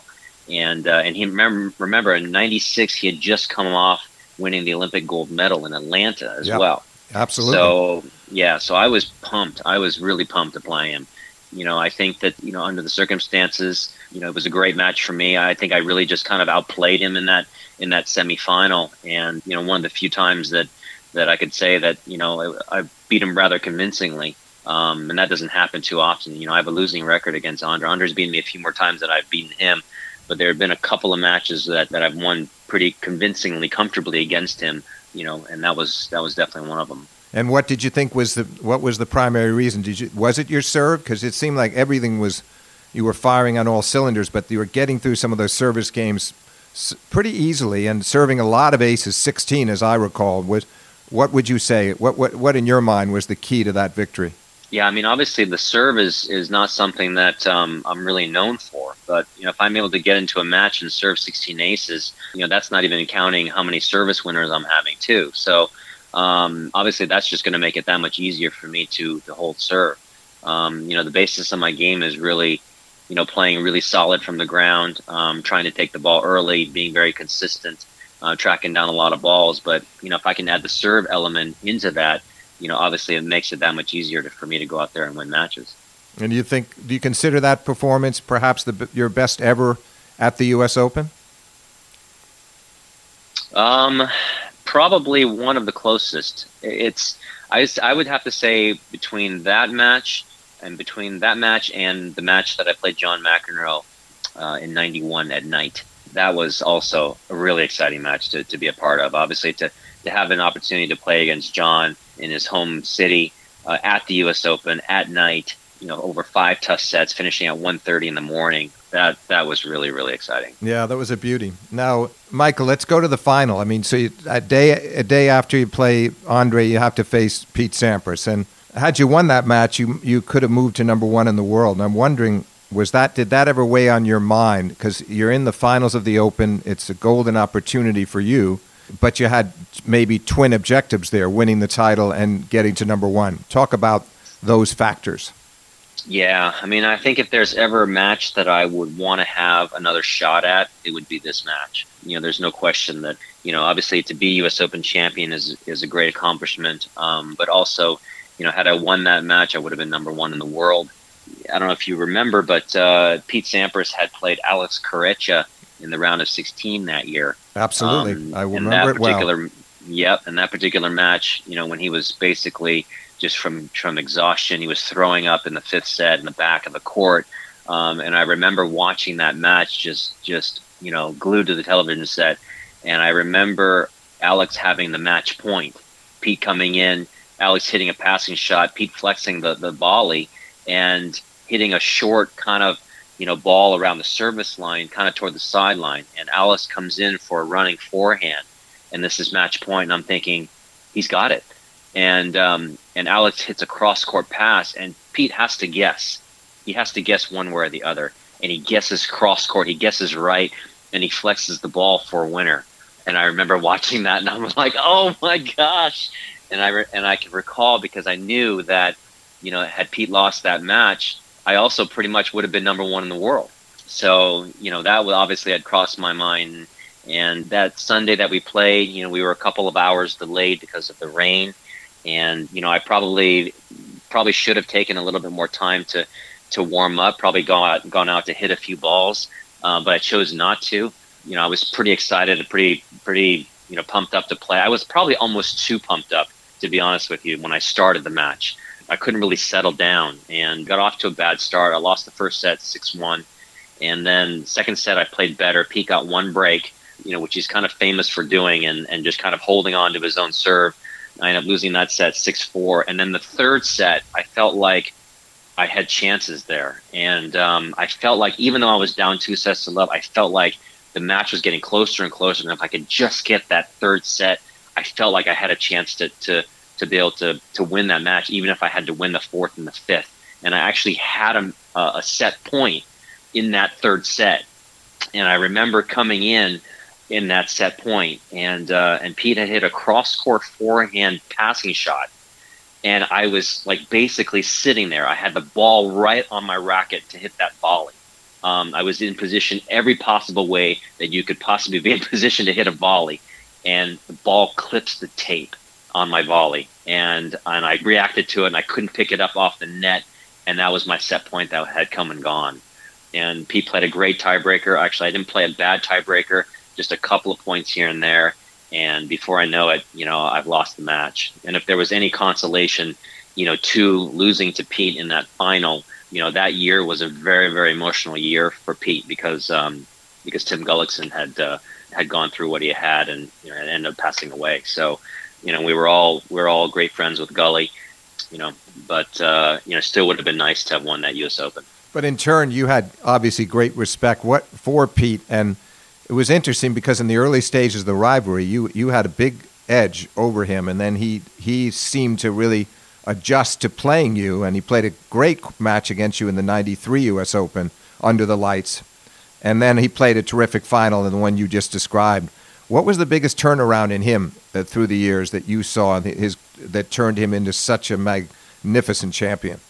And uh, and he remember, remember in ninety-six he had just come off winning the Olympic gold medal in Atlanta as Yep, well. absolutely. So yeah, so I was pumped. I was really pumped to play him. You know, I think that, you know, under the circumstances, you know, it was a great match for me. I think I really just kind of outplayed him in that in that semifinal. And, you know, one of the few times that, that I could say that, you know, I, I beat him rather convincingly. Um, and that doesn't happen too often. You know, I have a losing record against Andre. Andre's beaten me a few more times than I've beaten him. But there have been a couple of matches that, that I've won pretty convincingly, comfortably against him, you know, and that was that was definitely one of them. And what did you think was the what was the primary reason? Did you was it your serve? Because it seemed like everything was, you were firing on all cylinders, but you were getting through some of those service games pretty easily and serving a lot of aces, sixteen as I recall. Was what would you say? What what what in your mind was the key to that victory? Yeah, I mean, obviously the serve is, is not something that um, I'm really known for. But, you know, if I'm able to get into a match and serve sixteen aces, you know, that's not even counting how many service winners I'm having, too. So, um, obviously, that's just going to make it that much easier for me to, to hold serve. Um, you know, the basis of my game is really, you know, playing really solid from the ground, um, trying to take the ball early, being very consistent, uh, tracking down a lot of balls. But, you know, if I can add the serve element into that, you know, obviously it makes it that much easier to, for me to go out there and win matches. And do you think, do you consider that performance perhaps the, your best ever at the U S Open? Um, probably one of the closest. It's, I, I would have to say between that match and between that match and the match that I played John McEnroe uh, in ninety-one at night. That was also a really exciting match to, to be a part of. Obviously, to, to have an opportunity to play against John in his home city uh, at the U S Open at night, you know, over five tough sets, finishing at one thirty in the morning. That that was really, really exciting. Yeah, that was a beauty. Now, Michael, let's go to the final. I mean, so you, a day a day after you play Andre, you have to face Pete Sampras. And had you won that match, you you could have moved to number one in the world. And I'm wondering, was that did that ever weigh on your mind? Because you're in the finals of the Open. It's a golden opportunity for you. But you had maybe twin objectives there, winning the title and getting to number one. Talk about those factors. Yeah, I mean, I think if there's ever a match that I would want to have another shot at, it would be this match. You know, there's no question that, you know, obviously to be U S Open champion is is a great accomplishment. Um, but also, you know, had I won that match, I would have been number one in the world. I don't know if you remember, but uh, Pete Sampras had played Alex Corretja in the round of sixteen that year. Absolutely. Um, I remember it well. Yep, in that particular match, you know, when he was basically just from, from exhaustion, he was throwing up in the fifth set in the back of the court. Um, and I remember watching that match just, just, you know, glued to the television set. And I remember Alex having the match point, Pete coming in, Alex hitting a passing shot, Pete flexing the, the volley and hitting a short kind of, you know, ball around the service line, kind of toward the sideline. And Alex comes in for a running forehand. And this is match point. And I'm thinking, he's got it. And um, and Alex hits a cross-court pass, and Pete has to guess. He has to guess one way or the other. And he guesses cross-court. He guesses right, and he flexes the ball for a winner. And I remember watching that, and I was like, oh, my gosh. And I, re- and I can recall because I knew that, you know, had Pete lost that match, I also pretty much would have been number one in the world. So, you know, that would obviously had crossed my mind. And that Sunday that we played, you know, we were a couple of hours delayed because of the rain. And, you know, I probably probably should have taken a little bit more time to, to warm up, probably gone out, gone out to hit a few balls, uh, but I chose not to. You know, I was pretty excited and pretty, pretty, you know, pumped up to play. I was probably almost too pumped up, to be honest with you, when I started the match. I couldn't really settle down and got off to a bad start. I lost the first set six one. And then second set, I played better. Pete got one break, you know, which he's kind of famous for doing and, and just kind of holding on to his own serve. I ended up losing that set six four. And then the third set, I felt like I had chances there. And um, I felt like even though I was down two sets to love, I felt like the match was getting closer and closer. And if I could just get that third set, I felt like I had a chance to to, to be able to, to win that match, even if I had to win the fourth and the fifth. And I actually had a, a set point in that third set. And I remember coming in in that set point, and uh, and Pete had hit a cross-court forehand passing shot, and I was like basically sitting there. I had the ball right on my racket to hit that volley, Um, I was in position every possible way that you could possibly be in position to hit a volley, and the ball clips the tape on my volley, and and I reacted to it, and I couldn't pick it up off the net, and that was my set point that had come and gone. And Pete played a great tiebreaker. Actually, I didn't play a bad tiebreaker, just a couple of points here and there, and before I know it, you know, I've lost the match. And if there was any consolation, you know, to losing to Pete in that final, you know, that year was a very, very emotional year for Pete because um, because Tim Gullikson had uh, had gone through what he had and, you know, and ended up passing away. So, you know, we were all we were all great friends with Gully, you know, but uh, you know, still would have been nice to have won that U S Open. But in turn, you had obviously great respect what for Pete, and it was interesting because in the early stages of the rivalry, you you had a big edge over him, and then he he seemed to really adjust to playing you, and he played a great match against you in the ninety-three U S Open under the lights, and then he played a terrific final in the one you just described. What was the biggest turnaround in him uh, through the years that you saw his that turned him into such a magnificent champion?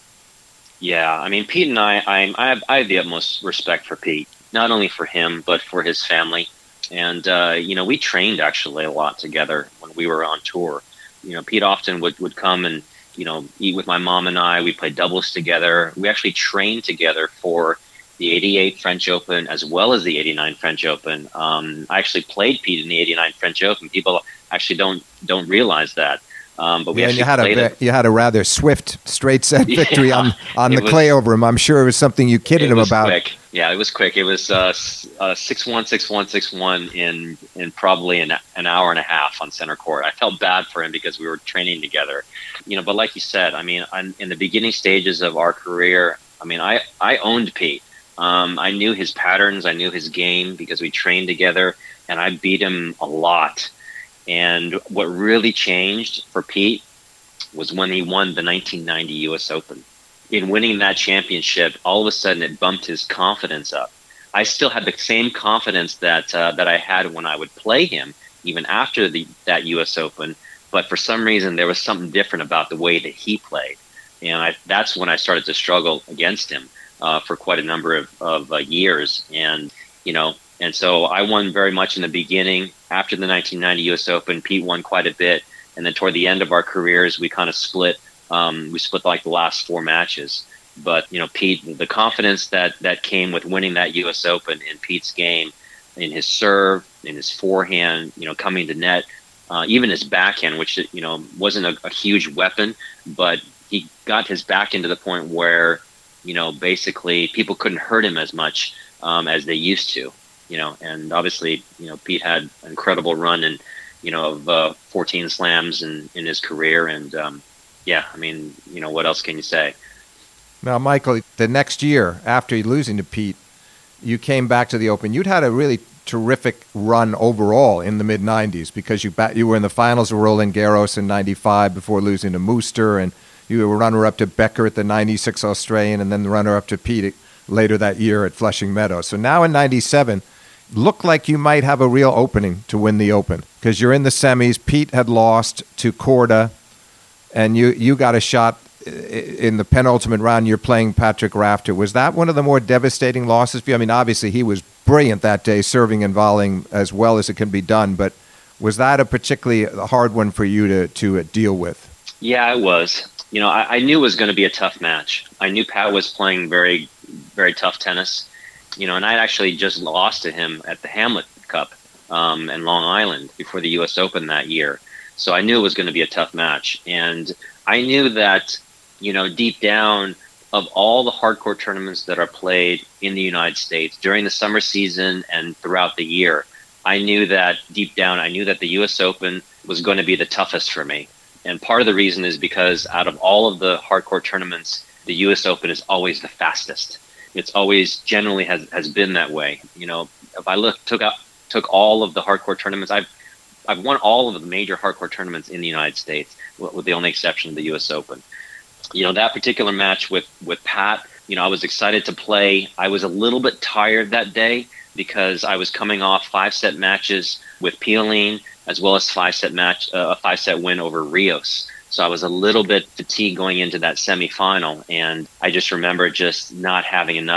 Yeah, I mean, Pete and I, I, I have, I have the utmost respect for Pete, not only for him, but for his family. And, uh, you know, we trained actually a lot together when we were on tour. You know, Pete often would, would come and, you know, eat with my mom and I. We played doubles together. We actually trained together for the eighty-eight French Open as well as the eighty-nine French Open. Um, I actually played Pete in the eighty-nine French Open. People actually don't don't realize that. Um, but we yeah, and you had a it. you had a rather swift straight set victory yeah, on, on the was, clay over him. I'm sure it was something you kidded it him was about. Quick. Yeah, it was quick. It was uh, uh, six one, six one, six one in in probably an an hour and a half on center court. I felt bad for him because we were training together, you know. But like you said, I mean, I'm, in the beginning stages of our career, I mean, I I owned Pete. Um, I knew his patterns. I knew his game because we trained together, and I beat him a lot. And what really changed for Pete was when he won the nineteen ninety U S Open. In winning that championship, all of a sudden it bumped his confidence up. I still had the same confidence that uh, that I had when I would play him, even after the that U S Open. But for some reason, there was something different about the way that he played, and I, that's when I started to struggle against him uh, for quite a number of, of uh, years. And you know, and so I won very much in the beginning. After the nineteen ninety U S Open, Pete won quite a bit. And then toward the end of our careers, we kind of split. Um, we split like the last four matches. But, you know, Pete, the confidence that, that came with winning that U S Open in Pete's game, in his serve, in his forehand, you know, coming to net, uh, even his backhand, which, you know, wasn't a, a huge weapon, but he got his backhand to the point where, you know, basically people couldn't hurt him as much um, as they used to, you know. And obviously, you know, Pete had an incredible run and, you know, of uh, fourteen slams in, in his career. And, um, yeah, I mean, you know, what else can you say? Now, Michael, the next year after losing to Pete, you came back to the Open. You'd had a really terrific run overall in the mid nineties because you bat, you were in the finals of Roland Garros in ninety-five before losing to Mooster, and you were runner-up to Becker at the ninety-six Australian, and then the runner-up to Pete later that year at Flushing Meadows. So now in ninety-seven, looked like you might have a real opening to win the Open because you're in the semis. Pete had lost to Korda, and you, you got a shot in the penultimate round. You're playing Patrick Rafter. Was that one of the more devastating losses for you? I mean, obviously he was brilliant that day, serving and volleying as well as it can be done, but was that a particularly hard one for you to, to deal with? Yeah, it was. You know, I, I knew it was going to be a tough match. I knew Pat was playing very, very tough tennis. You know, and I actually just lost to him at the Hamlet Cup um, in Long Island before the U S Open that year. So I knew it was going to be a tough match. And I knew that, you know, deep down, of all the hardcore tournaments that are played in the United States during the summer season and throughout the year, I knew that deep down, I knew that the U S Open was going to be the toughest for me. And part of the reason is because out of all of the hardcore tournaments, the U S Open is always the fastest. It's always generally has, has been that way. You know, if I look took out took all of the hardcore tournaments, I've I've won all of the major hardcore tournaments in the United States, with the only exception of the U S Open. You know, that particular match with with Pat, you know, I was excited to play. I was a little bit tired that day because I was coming off five set matches with Pioline, as well as five set match uh, a five set win over Rios. So I was a little bit fatigued going into that semifinal, and I just remember just not having enough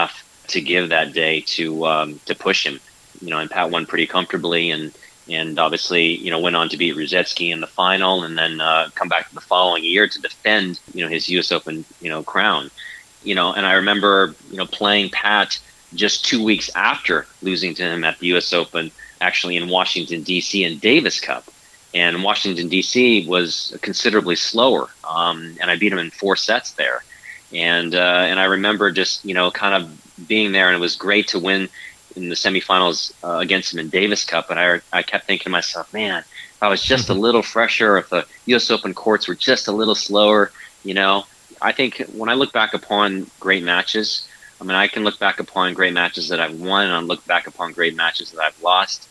to give that day to um, to push him. You know, and Pat won pretty comfortably, and and obviously, you know, went on to beat Ruzetsky in the final, and then uh, come back the following year to defend, you know, his U S Open, you know, crown. You know, and I remember, you know, playing Pat just two weeks after losing to him at the U S Open, actually in Washington, D C in Davis Cup. And Washington, D C was considerably slower, um, and I beat him in four sets there. And uh, and I remember just, you know, kind of being there, and it was great to win in the semifinals uh, against him in Davis Cup. But I, I kept thinking to myself, man, if I was just a little fresher, if the U S Open courts were just a little slower, you know. I think when I look back upon great matches, I mean, I can look back upon great matches that I've won, and I look back upon great matches that I've lost.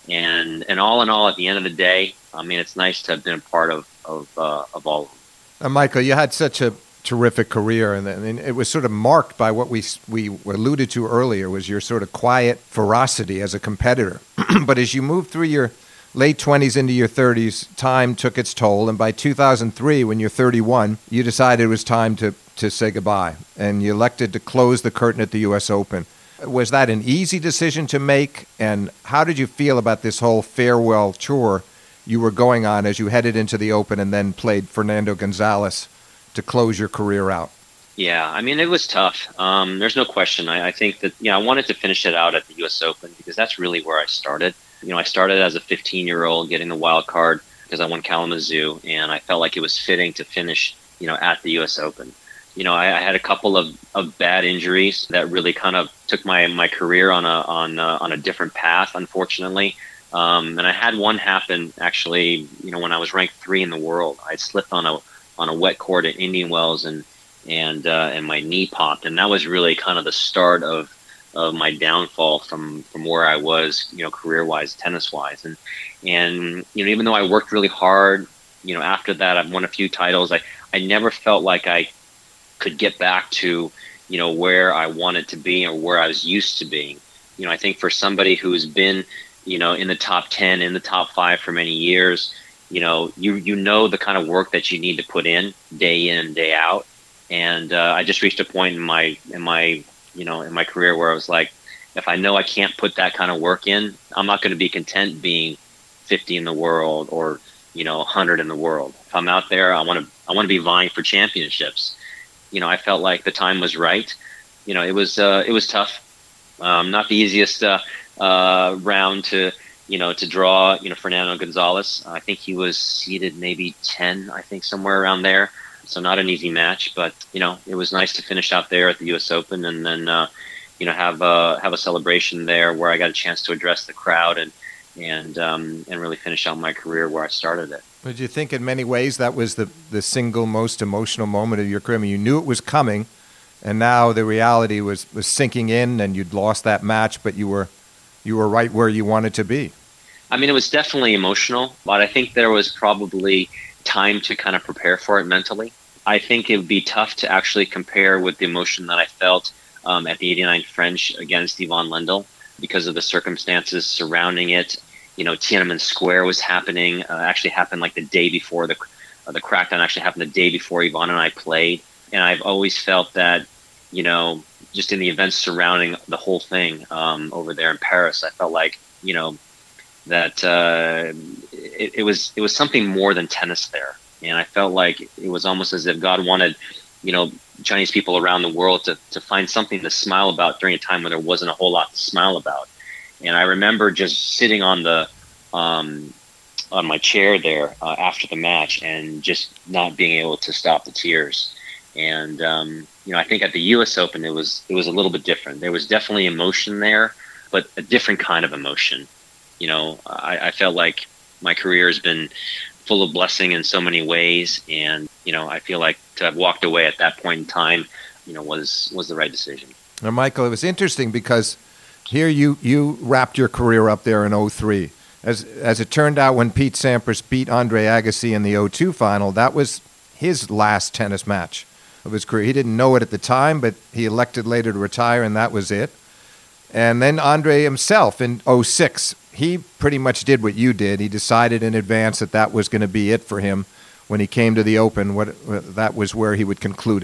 And and all in all, at the end of the day, I mean, it's nice to have been a part of of, uh, of all of them. Uh, Michael, you had such a terrific career, and, and it was sort of marked by what we we alluded to earlier, was your sort of quiet ferocity as a competitor. But as you moved through your late twenties into your thirties, time took its toll, and by two thousand three, when you're thirty-one, you decided it was time to, to say goodbye, and you elected to close the curtain at the U S Open. Was that an easy decision to make, and how did you feel about this whole farewell tour you were going on as you headed into the Open and then played Fernando Gonzalez to close your career out? Yeah, I mean, it was tough. Um, there's no question. I, I think that, you know, I wanted to finish it out at the U S Open because that's really where I started. You know, I started as a fifteen-year-old getting the wild card because I won Kalamazoo, and I felt like it was fitting to finish, you know, at the U S Open. You know, I, I had a couple of, of bad injuries that really kind of took my, my career on a on a, on a different path, unfortunately. Um, and I had one happen actually, you know, when I was ranked three in the world. I slipped on a on a wet court at Indian Wells, and and uh, and my knee popped, and that was really kind of the start of of my downfall from from where I was, you know, career wise, tennis wise, and and you know, even though I worked really hard, you know, after that I've won a few titles. I I never felt like I could get back to, you know, where I wanted to be or where I was used to being. You know, I think for somebody who's been, you know, in the top ten, in the top five for many years, you know, you you know the kind of work that you need to put in day in and day out. And uh, I just reached a point in my in my you know in my career where I was like, if I know I can't put that kind of work in, I'm not going to be content being fifty in the world or, you know, one hundred in the world. If I'm out there, I want to I want to be vying for championships. You know, I felt like the time was right. You know, it was uh, it was tough. Um, not the easiest uh, uh, round to, you know, to draw, you know, Fernando Gonzalez. I think he was seeded maybe ten, I think, somewhere around there. So not an easy match, but, you know, it was nice to finish out there at the U S Open and then, uh, you know, have a, have a celebration there where I got a chance to address the crowd and, and, um, and really finish out my career where I started it. Did you think in many ways that was the, the single most emotional moment of your career? I mean, you knew it was coming, and now the reality was, was sinking in, and you'd lost that match, but you were you were right where you wanted to be. I mean, it was definitely emotional, but I think there was probably time to kind of prepare for it mentally. I think it would be tough to actually compare with the emotion that I felt um, at the eighty-nine French against Ivan Lendl because of the circumstances surrounding it. You know, Tiananmen Square was happening, uh, actually happened like the day before the uh, the crackdown actually happened the day before Ivan and I played. And I've always felt that, you know, just in the events surrounding the whole thing um, over there in Paris, I felt like, you know, that uh, it, it was it was something more than tennis there. And I felt like it was almost as if God wanted, you know, Chinese people around the world to, to find something to smile about during a time when there wasn't a whole lot to smile about. And I remember just sitting on the um, on my chair there uh, after the match and just not being able to stop the tears. And um, you know, I think at the U S Open it was it was a little bit different. There was definitely emotion there, but a different kind of emotion. You know, I, I felt like my career has been full of blessing in so many ways, and you know, I feel like to have walked away at that point in time, you know, was was the right decision. Now, Michael, it was interesting because here you you wrapped your career up there in oh three. As as it turned out, when Pete Sampras beat Andre Agassi in the oh two final, that was his last tennis match of his career. He didn't know it at the time, but he elected later to retire, and that was it. And then Andre himself in oh six, he pretty much did what you did. He decided in advance that that was going to be it for him when he came to the Open. What that was where he would conclude it.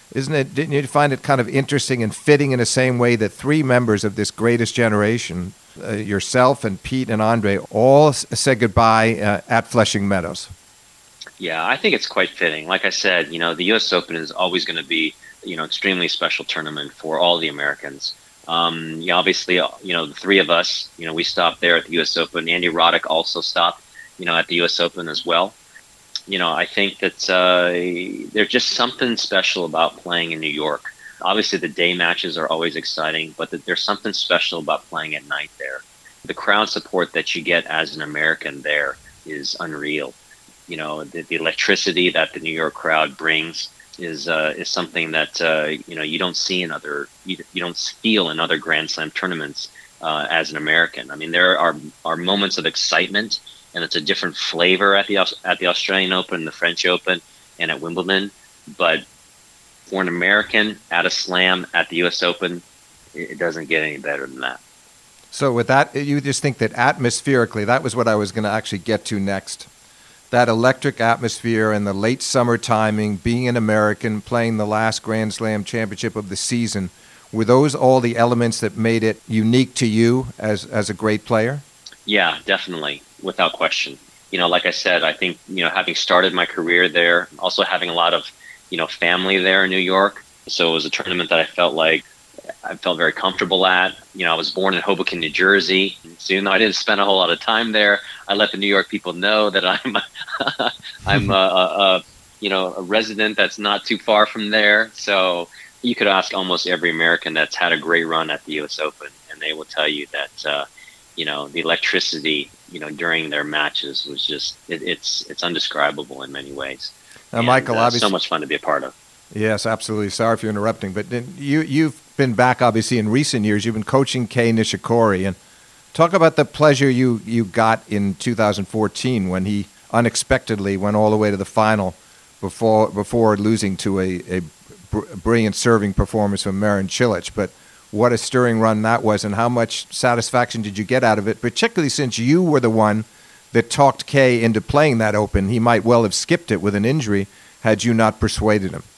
Isn't it? Didn't you find it kind of interesting and fitting in the same way that three members of this greatest generation, uh, yourself and Pete and Andre, all s- said goodbye uh, at Flushing Meadows? Yeah, I think it's quite fitting. Like I said, you know, the U S Open is always going to be, you know, extremely special tournament for all the Americans. Um, yeah, obviously, you know, the three of us, you know, we stopped there at the U S Open. Andy Roddick also stopped, you know, at the U S Open as well. You know, I think that uh, there's just something special about playing in New York. Obviously, the day matches are always exciting, but that there's something special about playing at night there. The crowd support that you get as an American there is unreal. You know, the, the electricity that the New York crowd brings is uh, is something that uh, you know you don't see in other you, you don't feel in other Grand Slam tournaments uh, as an American. I mean, there are are moments of excitement, and it's a different flavor at the at the Australian Open, the French Open, and at Wimbledon. But for an American at a Slam at the U S Open, it, it doesn't get any better than that. So with that, you just think that atmospherically, that was what I was going to actually get to next. That electric atmosphere and the late summer timing, being an American, playing the last Grand Slam championship of the season, were those all the elements that made it unique to you as as a great player? Yeah, definitely, without question. You know, like I said, I think, you know, having started my career there, also having a lot of, you know, family there in New York. So it was a tournament that I felt like I felt very comfortable at. You know, I was born in Hoboken, New Jersey. So even though I didn't spend a whole lot of time there, I let the New York people know that I'm, I'm a, a, a, you know, a resident that's not too far from there. So you could ask almost every American that's had a great run at the U S Open, and they will tell you that, uh, you know, the electricity, you know, during their matches was just, it, it's it's undescribable in many ways. Now, and, Michael, uh, obviously, so much fun to be a part of. Yes, absolutely. Sorry for interrupting, but then you you've been back obviously in recent years. You've been coaching Kei Nishikori, and talk about the pleasure you you got in two thousand fourteen when he unexpectedly went all the way to the final before before losing to a a br- brilliant serving performance from Marin Cilic. But what a stirring run that was, and how much satisfaction did you get out of it? Particularly since you were the one that talked Kei into playing that Open. He might well have skipped it with an injury had you not persuaded him.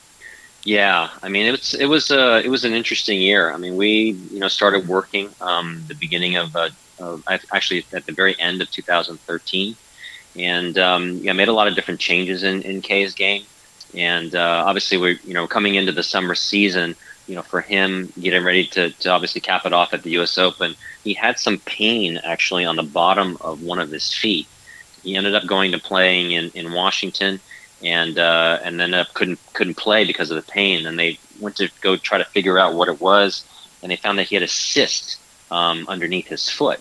Yeah, I mean, it was it was uh, it was an interesting year. I mean, we you know started working um, the beginning of, uh, of actually at the very end of two thousand thirteen, and um, yeah, made a lot of different changes in in Kei's game, and uh, obviously we're you know coming into the summer season. You know, for him getting ready to to obviously cap it off at the U S Open, he had some pain actually on the bottom of one of his feet. He ended up going to playing in in Washington. And uh, and then uh, couldn't couldn't play because of the pain. And they went to go try to figure out what it was, and they found that he had a cyst um, underneath his foot.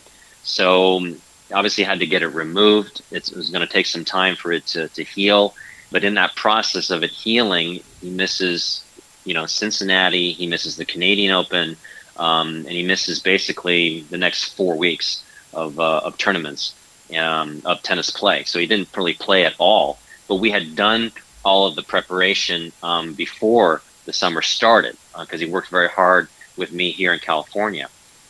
So obviously had to get it removed. It's, it was going to take some time for it to, to heal. But in that process of it healing, he misses, you know, Cincinnati. He misses the Canadian Open, um, and he misses basically the next four weeks of uh, of tournaments um, of tennis play. So he didn't really play at all. But we had done all of the preparation um, before the summer started because uh, he worked very hard with me here in California.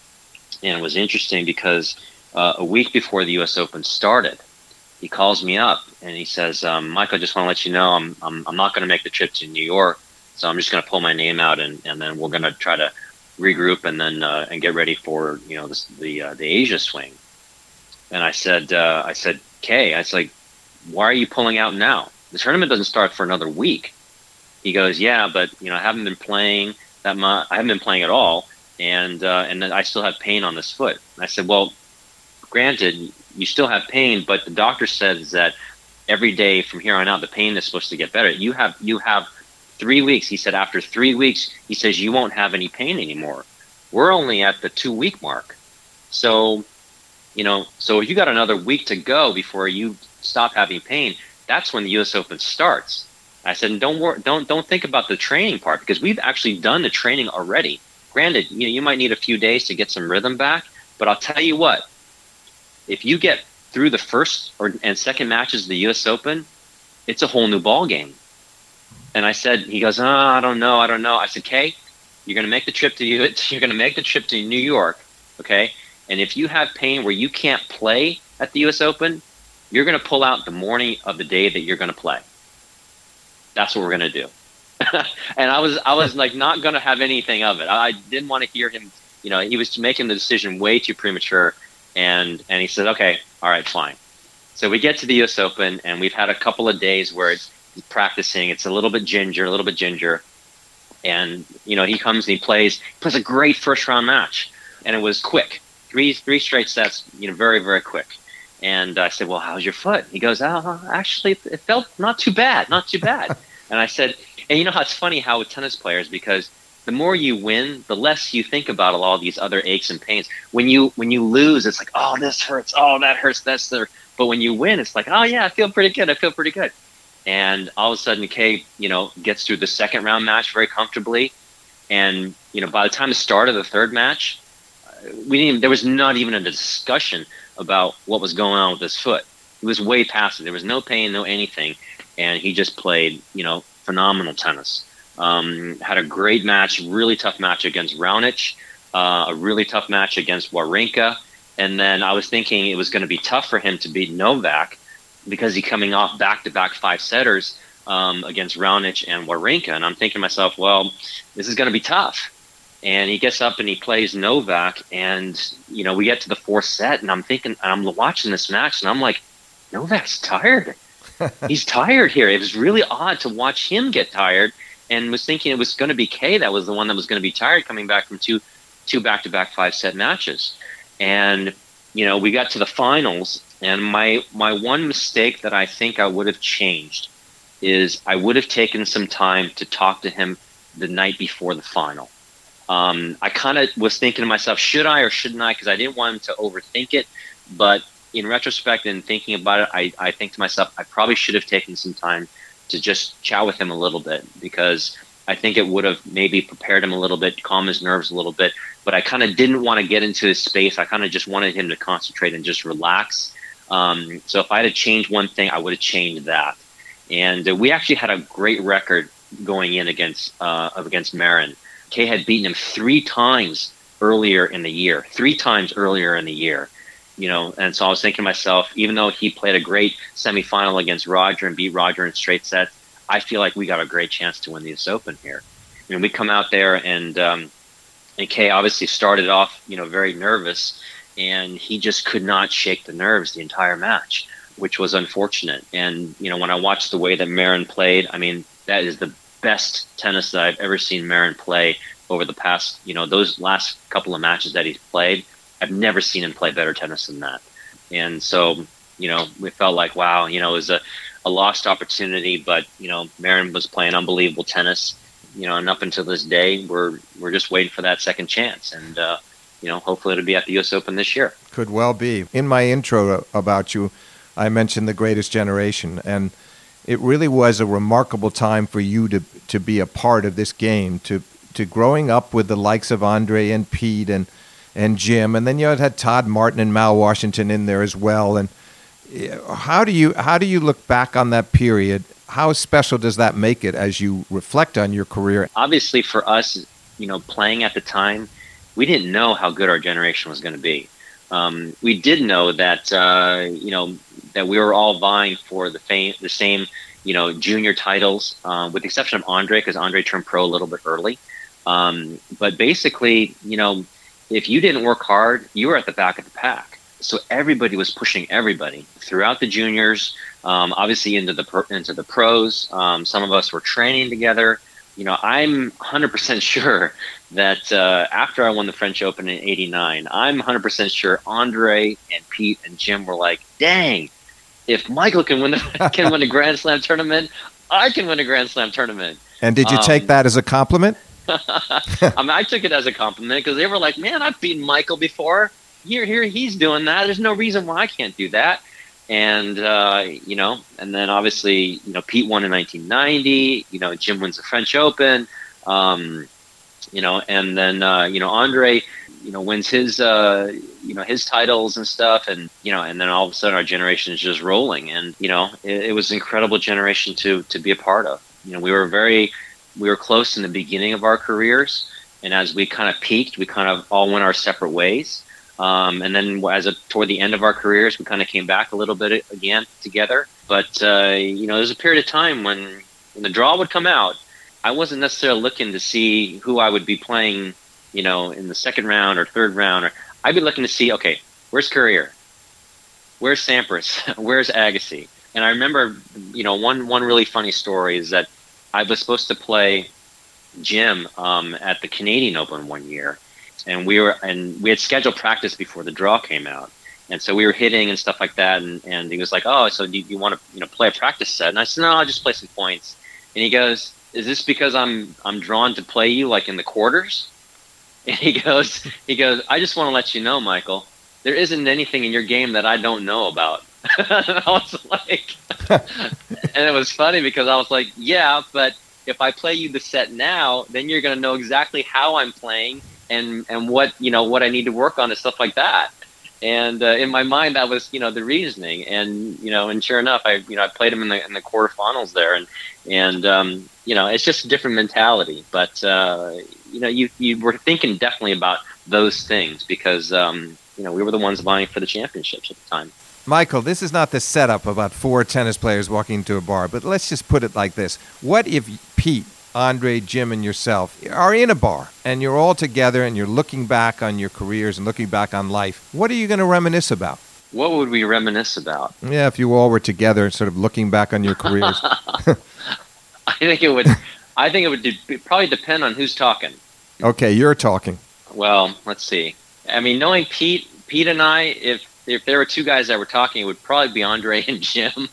And it was interesting because uh, a week before the U S Open started, he calls me up and he says, um, Michael, I just want to let you know I'm I'm, I'm not going to make the trip to New York, so I'm just going to pull my name out and, and then we're going to try to regroup and then uh, and get ready for you know the the, uh, the Asia swing. And I said uh, I said Kei, I was like, why are you pulling out now? The tournament doesn't start for another week. He goes, yeah, but you know, I haven't been playing that much. I haven't been playing at all, and uh, and then I still have pain on this foot. And I said, well, granted, you still have pain, but the doctor says that every day from here on out, the pain is supposed to get better. You have you have three weeks. He said after three weeks, he says you won't have any pain anymore. We're only at the two week mark, so you know, so if you got another week to go before you stop having pain, that's when the U S Open starts. I said, don't worry, don't don't think about the training part because we've actually done the training already. Granted, you know, you might need a few days to get some rhythm back, but I'll tell you what, if you get through the first or and second matches of the U S Open, it's a whole new ball game. And I said, he goes, oh, I don't know, I don't know. I said, Kei, you're going to make the trip to you. You're going to make the trip to New York, okay? And if you have pain where you can't play at the U S Open, you're going to pull out the morning of the day that you're going to play. That's what we're going to do. And I was I was like not going to have anything of it. I didn't want to hear him. You know, he was making the decision way too premature. And and he said, okay, all right, fine. So we get to the U S Open, and we've had a couple of days where it's practicing. It's a little bit ginger, a little bit ginger. And, you know, he comes and he plays, he plays a great first round match. And it was quick. Three three straight sets, you know, very, very quick. And I said, well, how's your foot? He goes, oh, actually, it felt not too bad, not too bad. And I said, and you know how it's funny how with tennis players, because the more you win, the less you think about all these other aches and pains. When you when you lose, it's like, oh, this hurts. Oh, that hurts. That's there. But when you win, it's like, oh, yeah, I feel pretty good. I feel pretty good. And all of a sudden, Kei, you know, gets through the second round match very comfortably. And, you know, by the time the start of the third match, we didn't even, there was not even a discussion about what was going on with his foot. He was way past it. There was no pain, no anything. And he just played, you know, phenomenal tennis. Um, had a great match, really tough match against Raonic, uh, a really tough match against Wawrinka. And then I was thinking it was going to be tough for him to beat Novak because he's coming off back-to-back five-setters um, against Raonic and Wawrinka. And I'm thinking to myself, well, this is going to be tough. And he gets up and he plays Novak. And, you know, we get to the fourth set. And I'm thinking, I'm watching this match, and I'm like, Novak's tired. He's tired here. It was really odd to watch him get tired. And was thinking it was going to be Kei that was the one that was going to be tired coming back from two two back-to-back five-set matches. And, you know, we got to the finals, and my my one mistake that I think I would have changed is I would have taken some time to talk to him the night before the final. Um, I kind of was thinking to myself, should I or shouldn't I? Because I didn't want him to overthink it. But in retrospect and thinking about it, I, I think to myself, I probably should have taken some time to just chat with him a little bit, because I think it would have maybe prepared him a little bit, calm his nerves a little bit. But I kind of didn't want to get into his space. I kind of just wanted him to concentrate and just relax. Um, so if I had to change one thing, I would have changed that. And uh, we actually had a great record going in against uh, against Marin. Kei had beaten him three times earlier in the year, three times earlier in the year. You know, and so I was thinking to myself, even though he played a great semifinal against Roger and beat Roger in straight sets, I feel like we got a great chance to win the U S Open here. I mean, we come out there, and um, and Kei obviously started off, you know, very nervous, and he just could not shake the nerves the entire match, which was unfortunate. And, you know, when I watched the way that Marin played, I mean, that is the best tennis that I've ever seen Marin play over the past, you know, those last couple of matches that he's played. I've never seen him play better tennis than that. And so, you know, we felt like, wow, you know, it was a, a lost opportunity, but, you know, Marin was playing unbelievable tennis, you know, and up until this day, we're we're just waiting for that second chance. And, uh, you know, hopefully it'll be at the U S Open this year. Could well be. In my intro about you, I mentioned the greatest generation, and it really was a remarkable time for you to to be a part of this game, to to growing up with the likes of Andre and Pete and and Jim, and then you had Todd Martin and Mal Washington in there as well. And how do you how do you look back on that period? How special does that make it as you reflect on your career? Obviously, for us, you know, playing at the time, we didn't know how good our generation was going to be. Um, we did know that uh, you know that we were all vying for the fame, the same, you know, junior titles, uh, with the exception of Andre, because Andre turned pro a little bit early. Um, but basically, you know, if you didn't work hard, you were at the back of the pack. So everybody was pushing everybody throughout the juniors, um, obviously into the pro, into the pros. Um, some of us were training together. You know, I'm one hundred percent sure that uh, after I won the French Open in eighty-nine, I'm one hundred percent sure Andre and Pete and Jim were like, dang, if Michael can win the, can win a Grand Slam tournament, I can win a Grand Slam tournament. And did you um, take that as a compliment? I mean, I took it as a compliment, because they were like, man, I've beaten Michael before. Here, here, he's doing that. There's no reason why I can't do that. And, uh, you know, and then obviously, you know, Pete won in nineteen ninety, you know, Jim wins the French Open, um, you know, and then, uh, you know, Andre, you know, wins his, uh, you know, his titles and stuff. And, you know, and then all of a sudden our generation is just rolling. And, you know, it, it was an incredible generation to, to be a part of. You know, we were very, we were close in the beginning of our careers. And as we kind of peaked, we kind of all went our separate ways. Um, and then as a, toward the end of our careers, we kind of came back a little bit again together. But, uh, you know, there was a period of time when, when the draw would come out I wasn't necessarily looking to see who I would be playing, you know, in the second round or third round. Or I'd be looking to see, okay, where's Courier? Where's Sampras? Where's Agassi? And I remember, you know, one one really funny story is that I was supposed to play Jim um, at the Canadian Open one year, and we were and we had scheduled practice before the draw came out, and so we were hitting and stuff like that. And, and he was like, "Oh, so do you, you want to, you know, play a practice set?" And I said, "No, I'll just play some points." And he goes, "Is this because I'm I'm drawn to play you like in the quarters?" And he goes, he goes, "I just want to let you know, Michael, there isn't anything in your game that I don't know about." And I was like, and it was funny because I was like, yeah, but if I play you the set now, then you're going to know exactly how I'm playing and, and what, you know, what I need to work on and stuff like that. And uh, in my mind, that was, you know, the reasoning. And, you know, and sure enough, I, you know, I played him in the, in the quarterfinals there. And, and um, you know, it's just a different mentality. But, uh, you know, you, you were thinking definitely about those things because, um, you know, we were the ones vying for the championships at the time. Michael, this is not the setup about four tennis players walking into a bar, but let's just put it like this. What if Pete, Andre, Jim, and yourself are in a bar and you're all together and you're looking back on your careers and looking back on life? What are you going to reminisce about? What would we reminisce about? Yeah, if you all were together sort of looking back on your careers. I think it would I think it would de- probably depend on who's talking. Okay, you're talking. Well, let's see. I mean, knowing Pete, Pete and I, if If there were two guys that were talking, it would probably be Andre and Jim.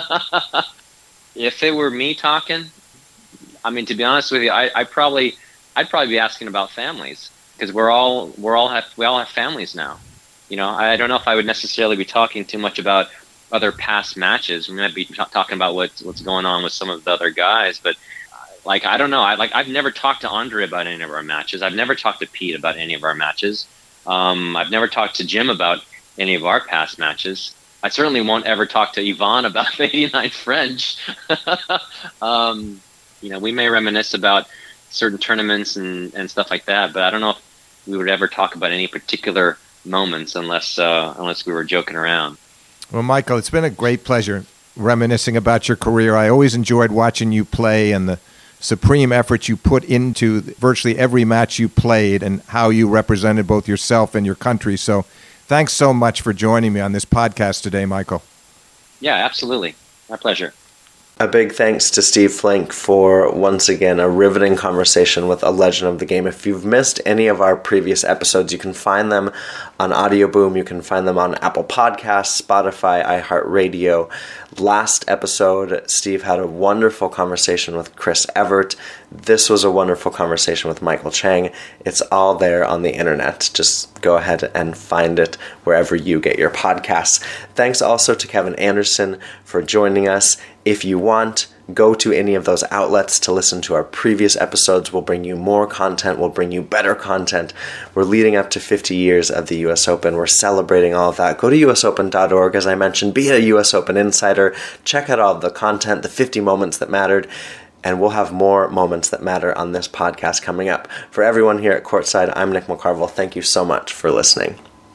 If it were me talking, I mean, to be honest with you, I, I probably, I'd probably be asking about families because we're all, we're all have, we all have families now. You know, I don't know if I would necessarily be talking too much about other past matches. We might be t- talking about what's what's going on with some of the other guys, but like I don't know. I like I've never talked to Andre about any of our matches. I've never talked to Pete about any of our matches. Um, I've never talked to Jim about any of our past matches. I certainly won't ever talk to Yvonne about the eighty-nine French. um, you know, we may reminisce about certain tournaments and, and stuff like that, but I don't know if we would ever talk about any particular moments unless uh, unless we were joking around. Well, Michael, it's been a great pleasure reminiscing about your career. I always enjoyed watching you play and the supreme effort you put into virtually every match you played and how you represented both yourself and your country. So thanks so much for joining me on this podcast today, Michael. Yeah, absolutely. My pleasure. A big thanks to Steve Flink for, once again, a riveting conversation with a legend of the game. If you've missed any of our previous episodes, you can find them on Audio Boom. You can find them on Apple Podcasts, Spotify, iHeartRadio. Last episode, Steve had a wonderful conversation with Chris Evert. This was a wonderful conversation with Michael Chang. It's all there on the internet. Just go ahead and find it wherever you get your podcasts. Thanks also to Kevin Anderson for joining us. If you want, go to any of those outlets to listen to our previous episodes. We'll bring you more content. We'll bring you better content. We're leading up to fifty years of the U S Open. We're celebrating all of that. Go to U S open dot org, as I mentioned. Be a U S Open insider. Check out all of the content, the fifty moments that mattered. And we'll have more moments that matter on this podcast coming up. For everyone here at Courtside, I'm Nick McCarville. Thank you so much for listening.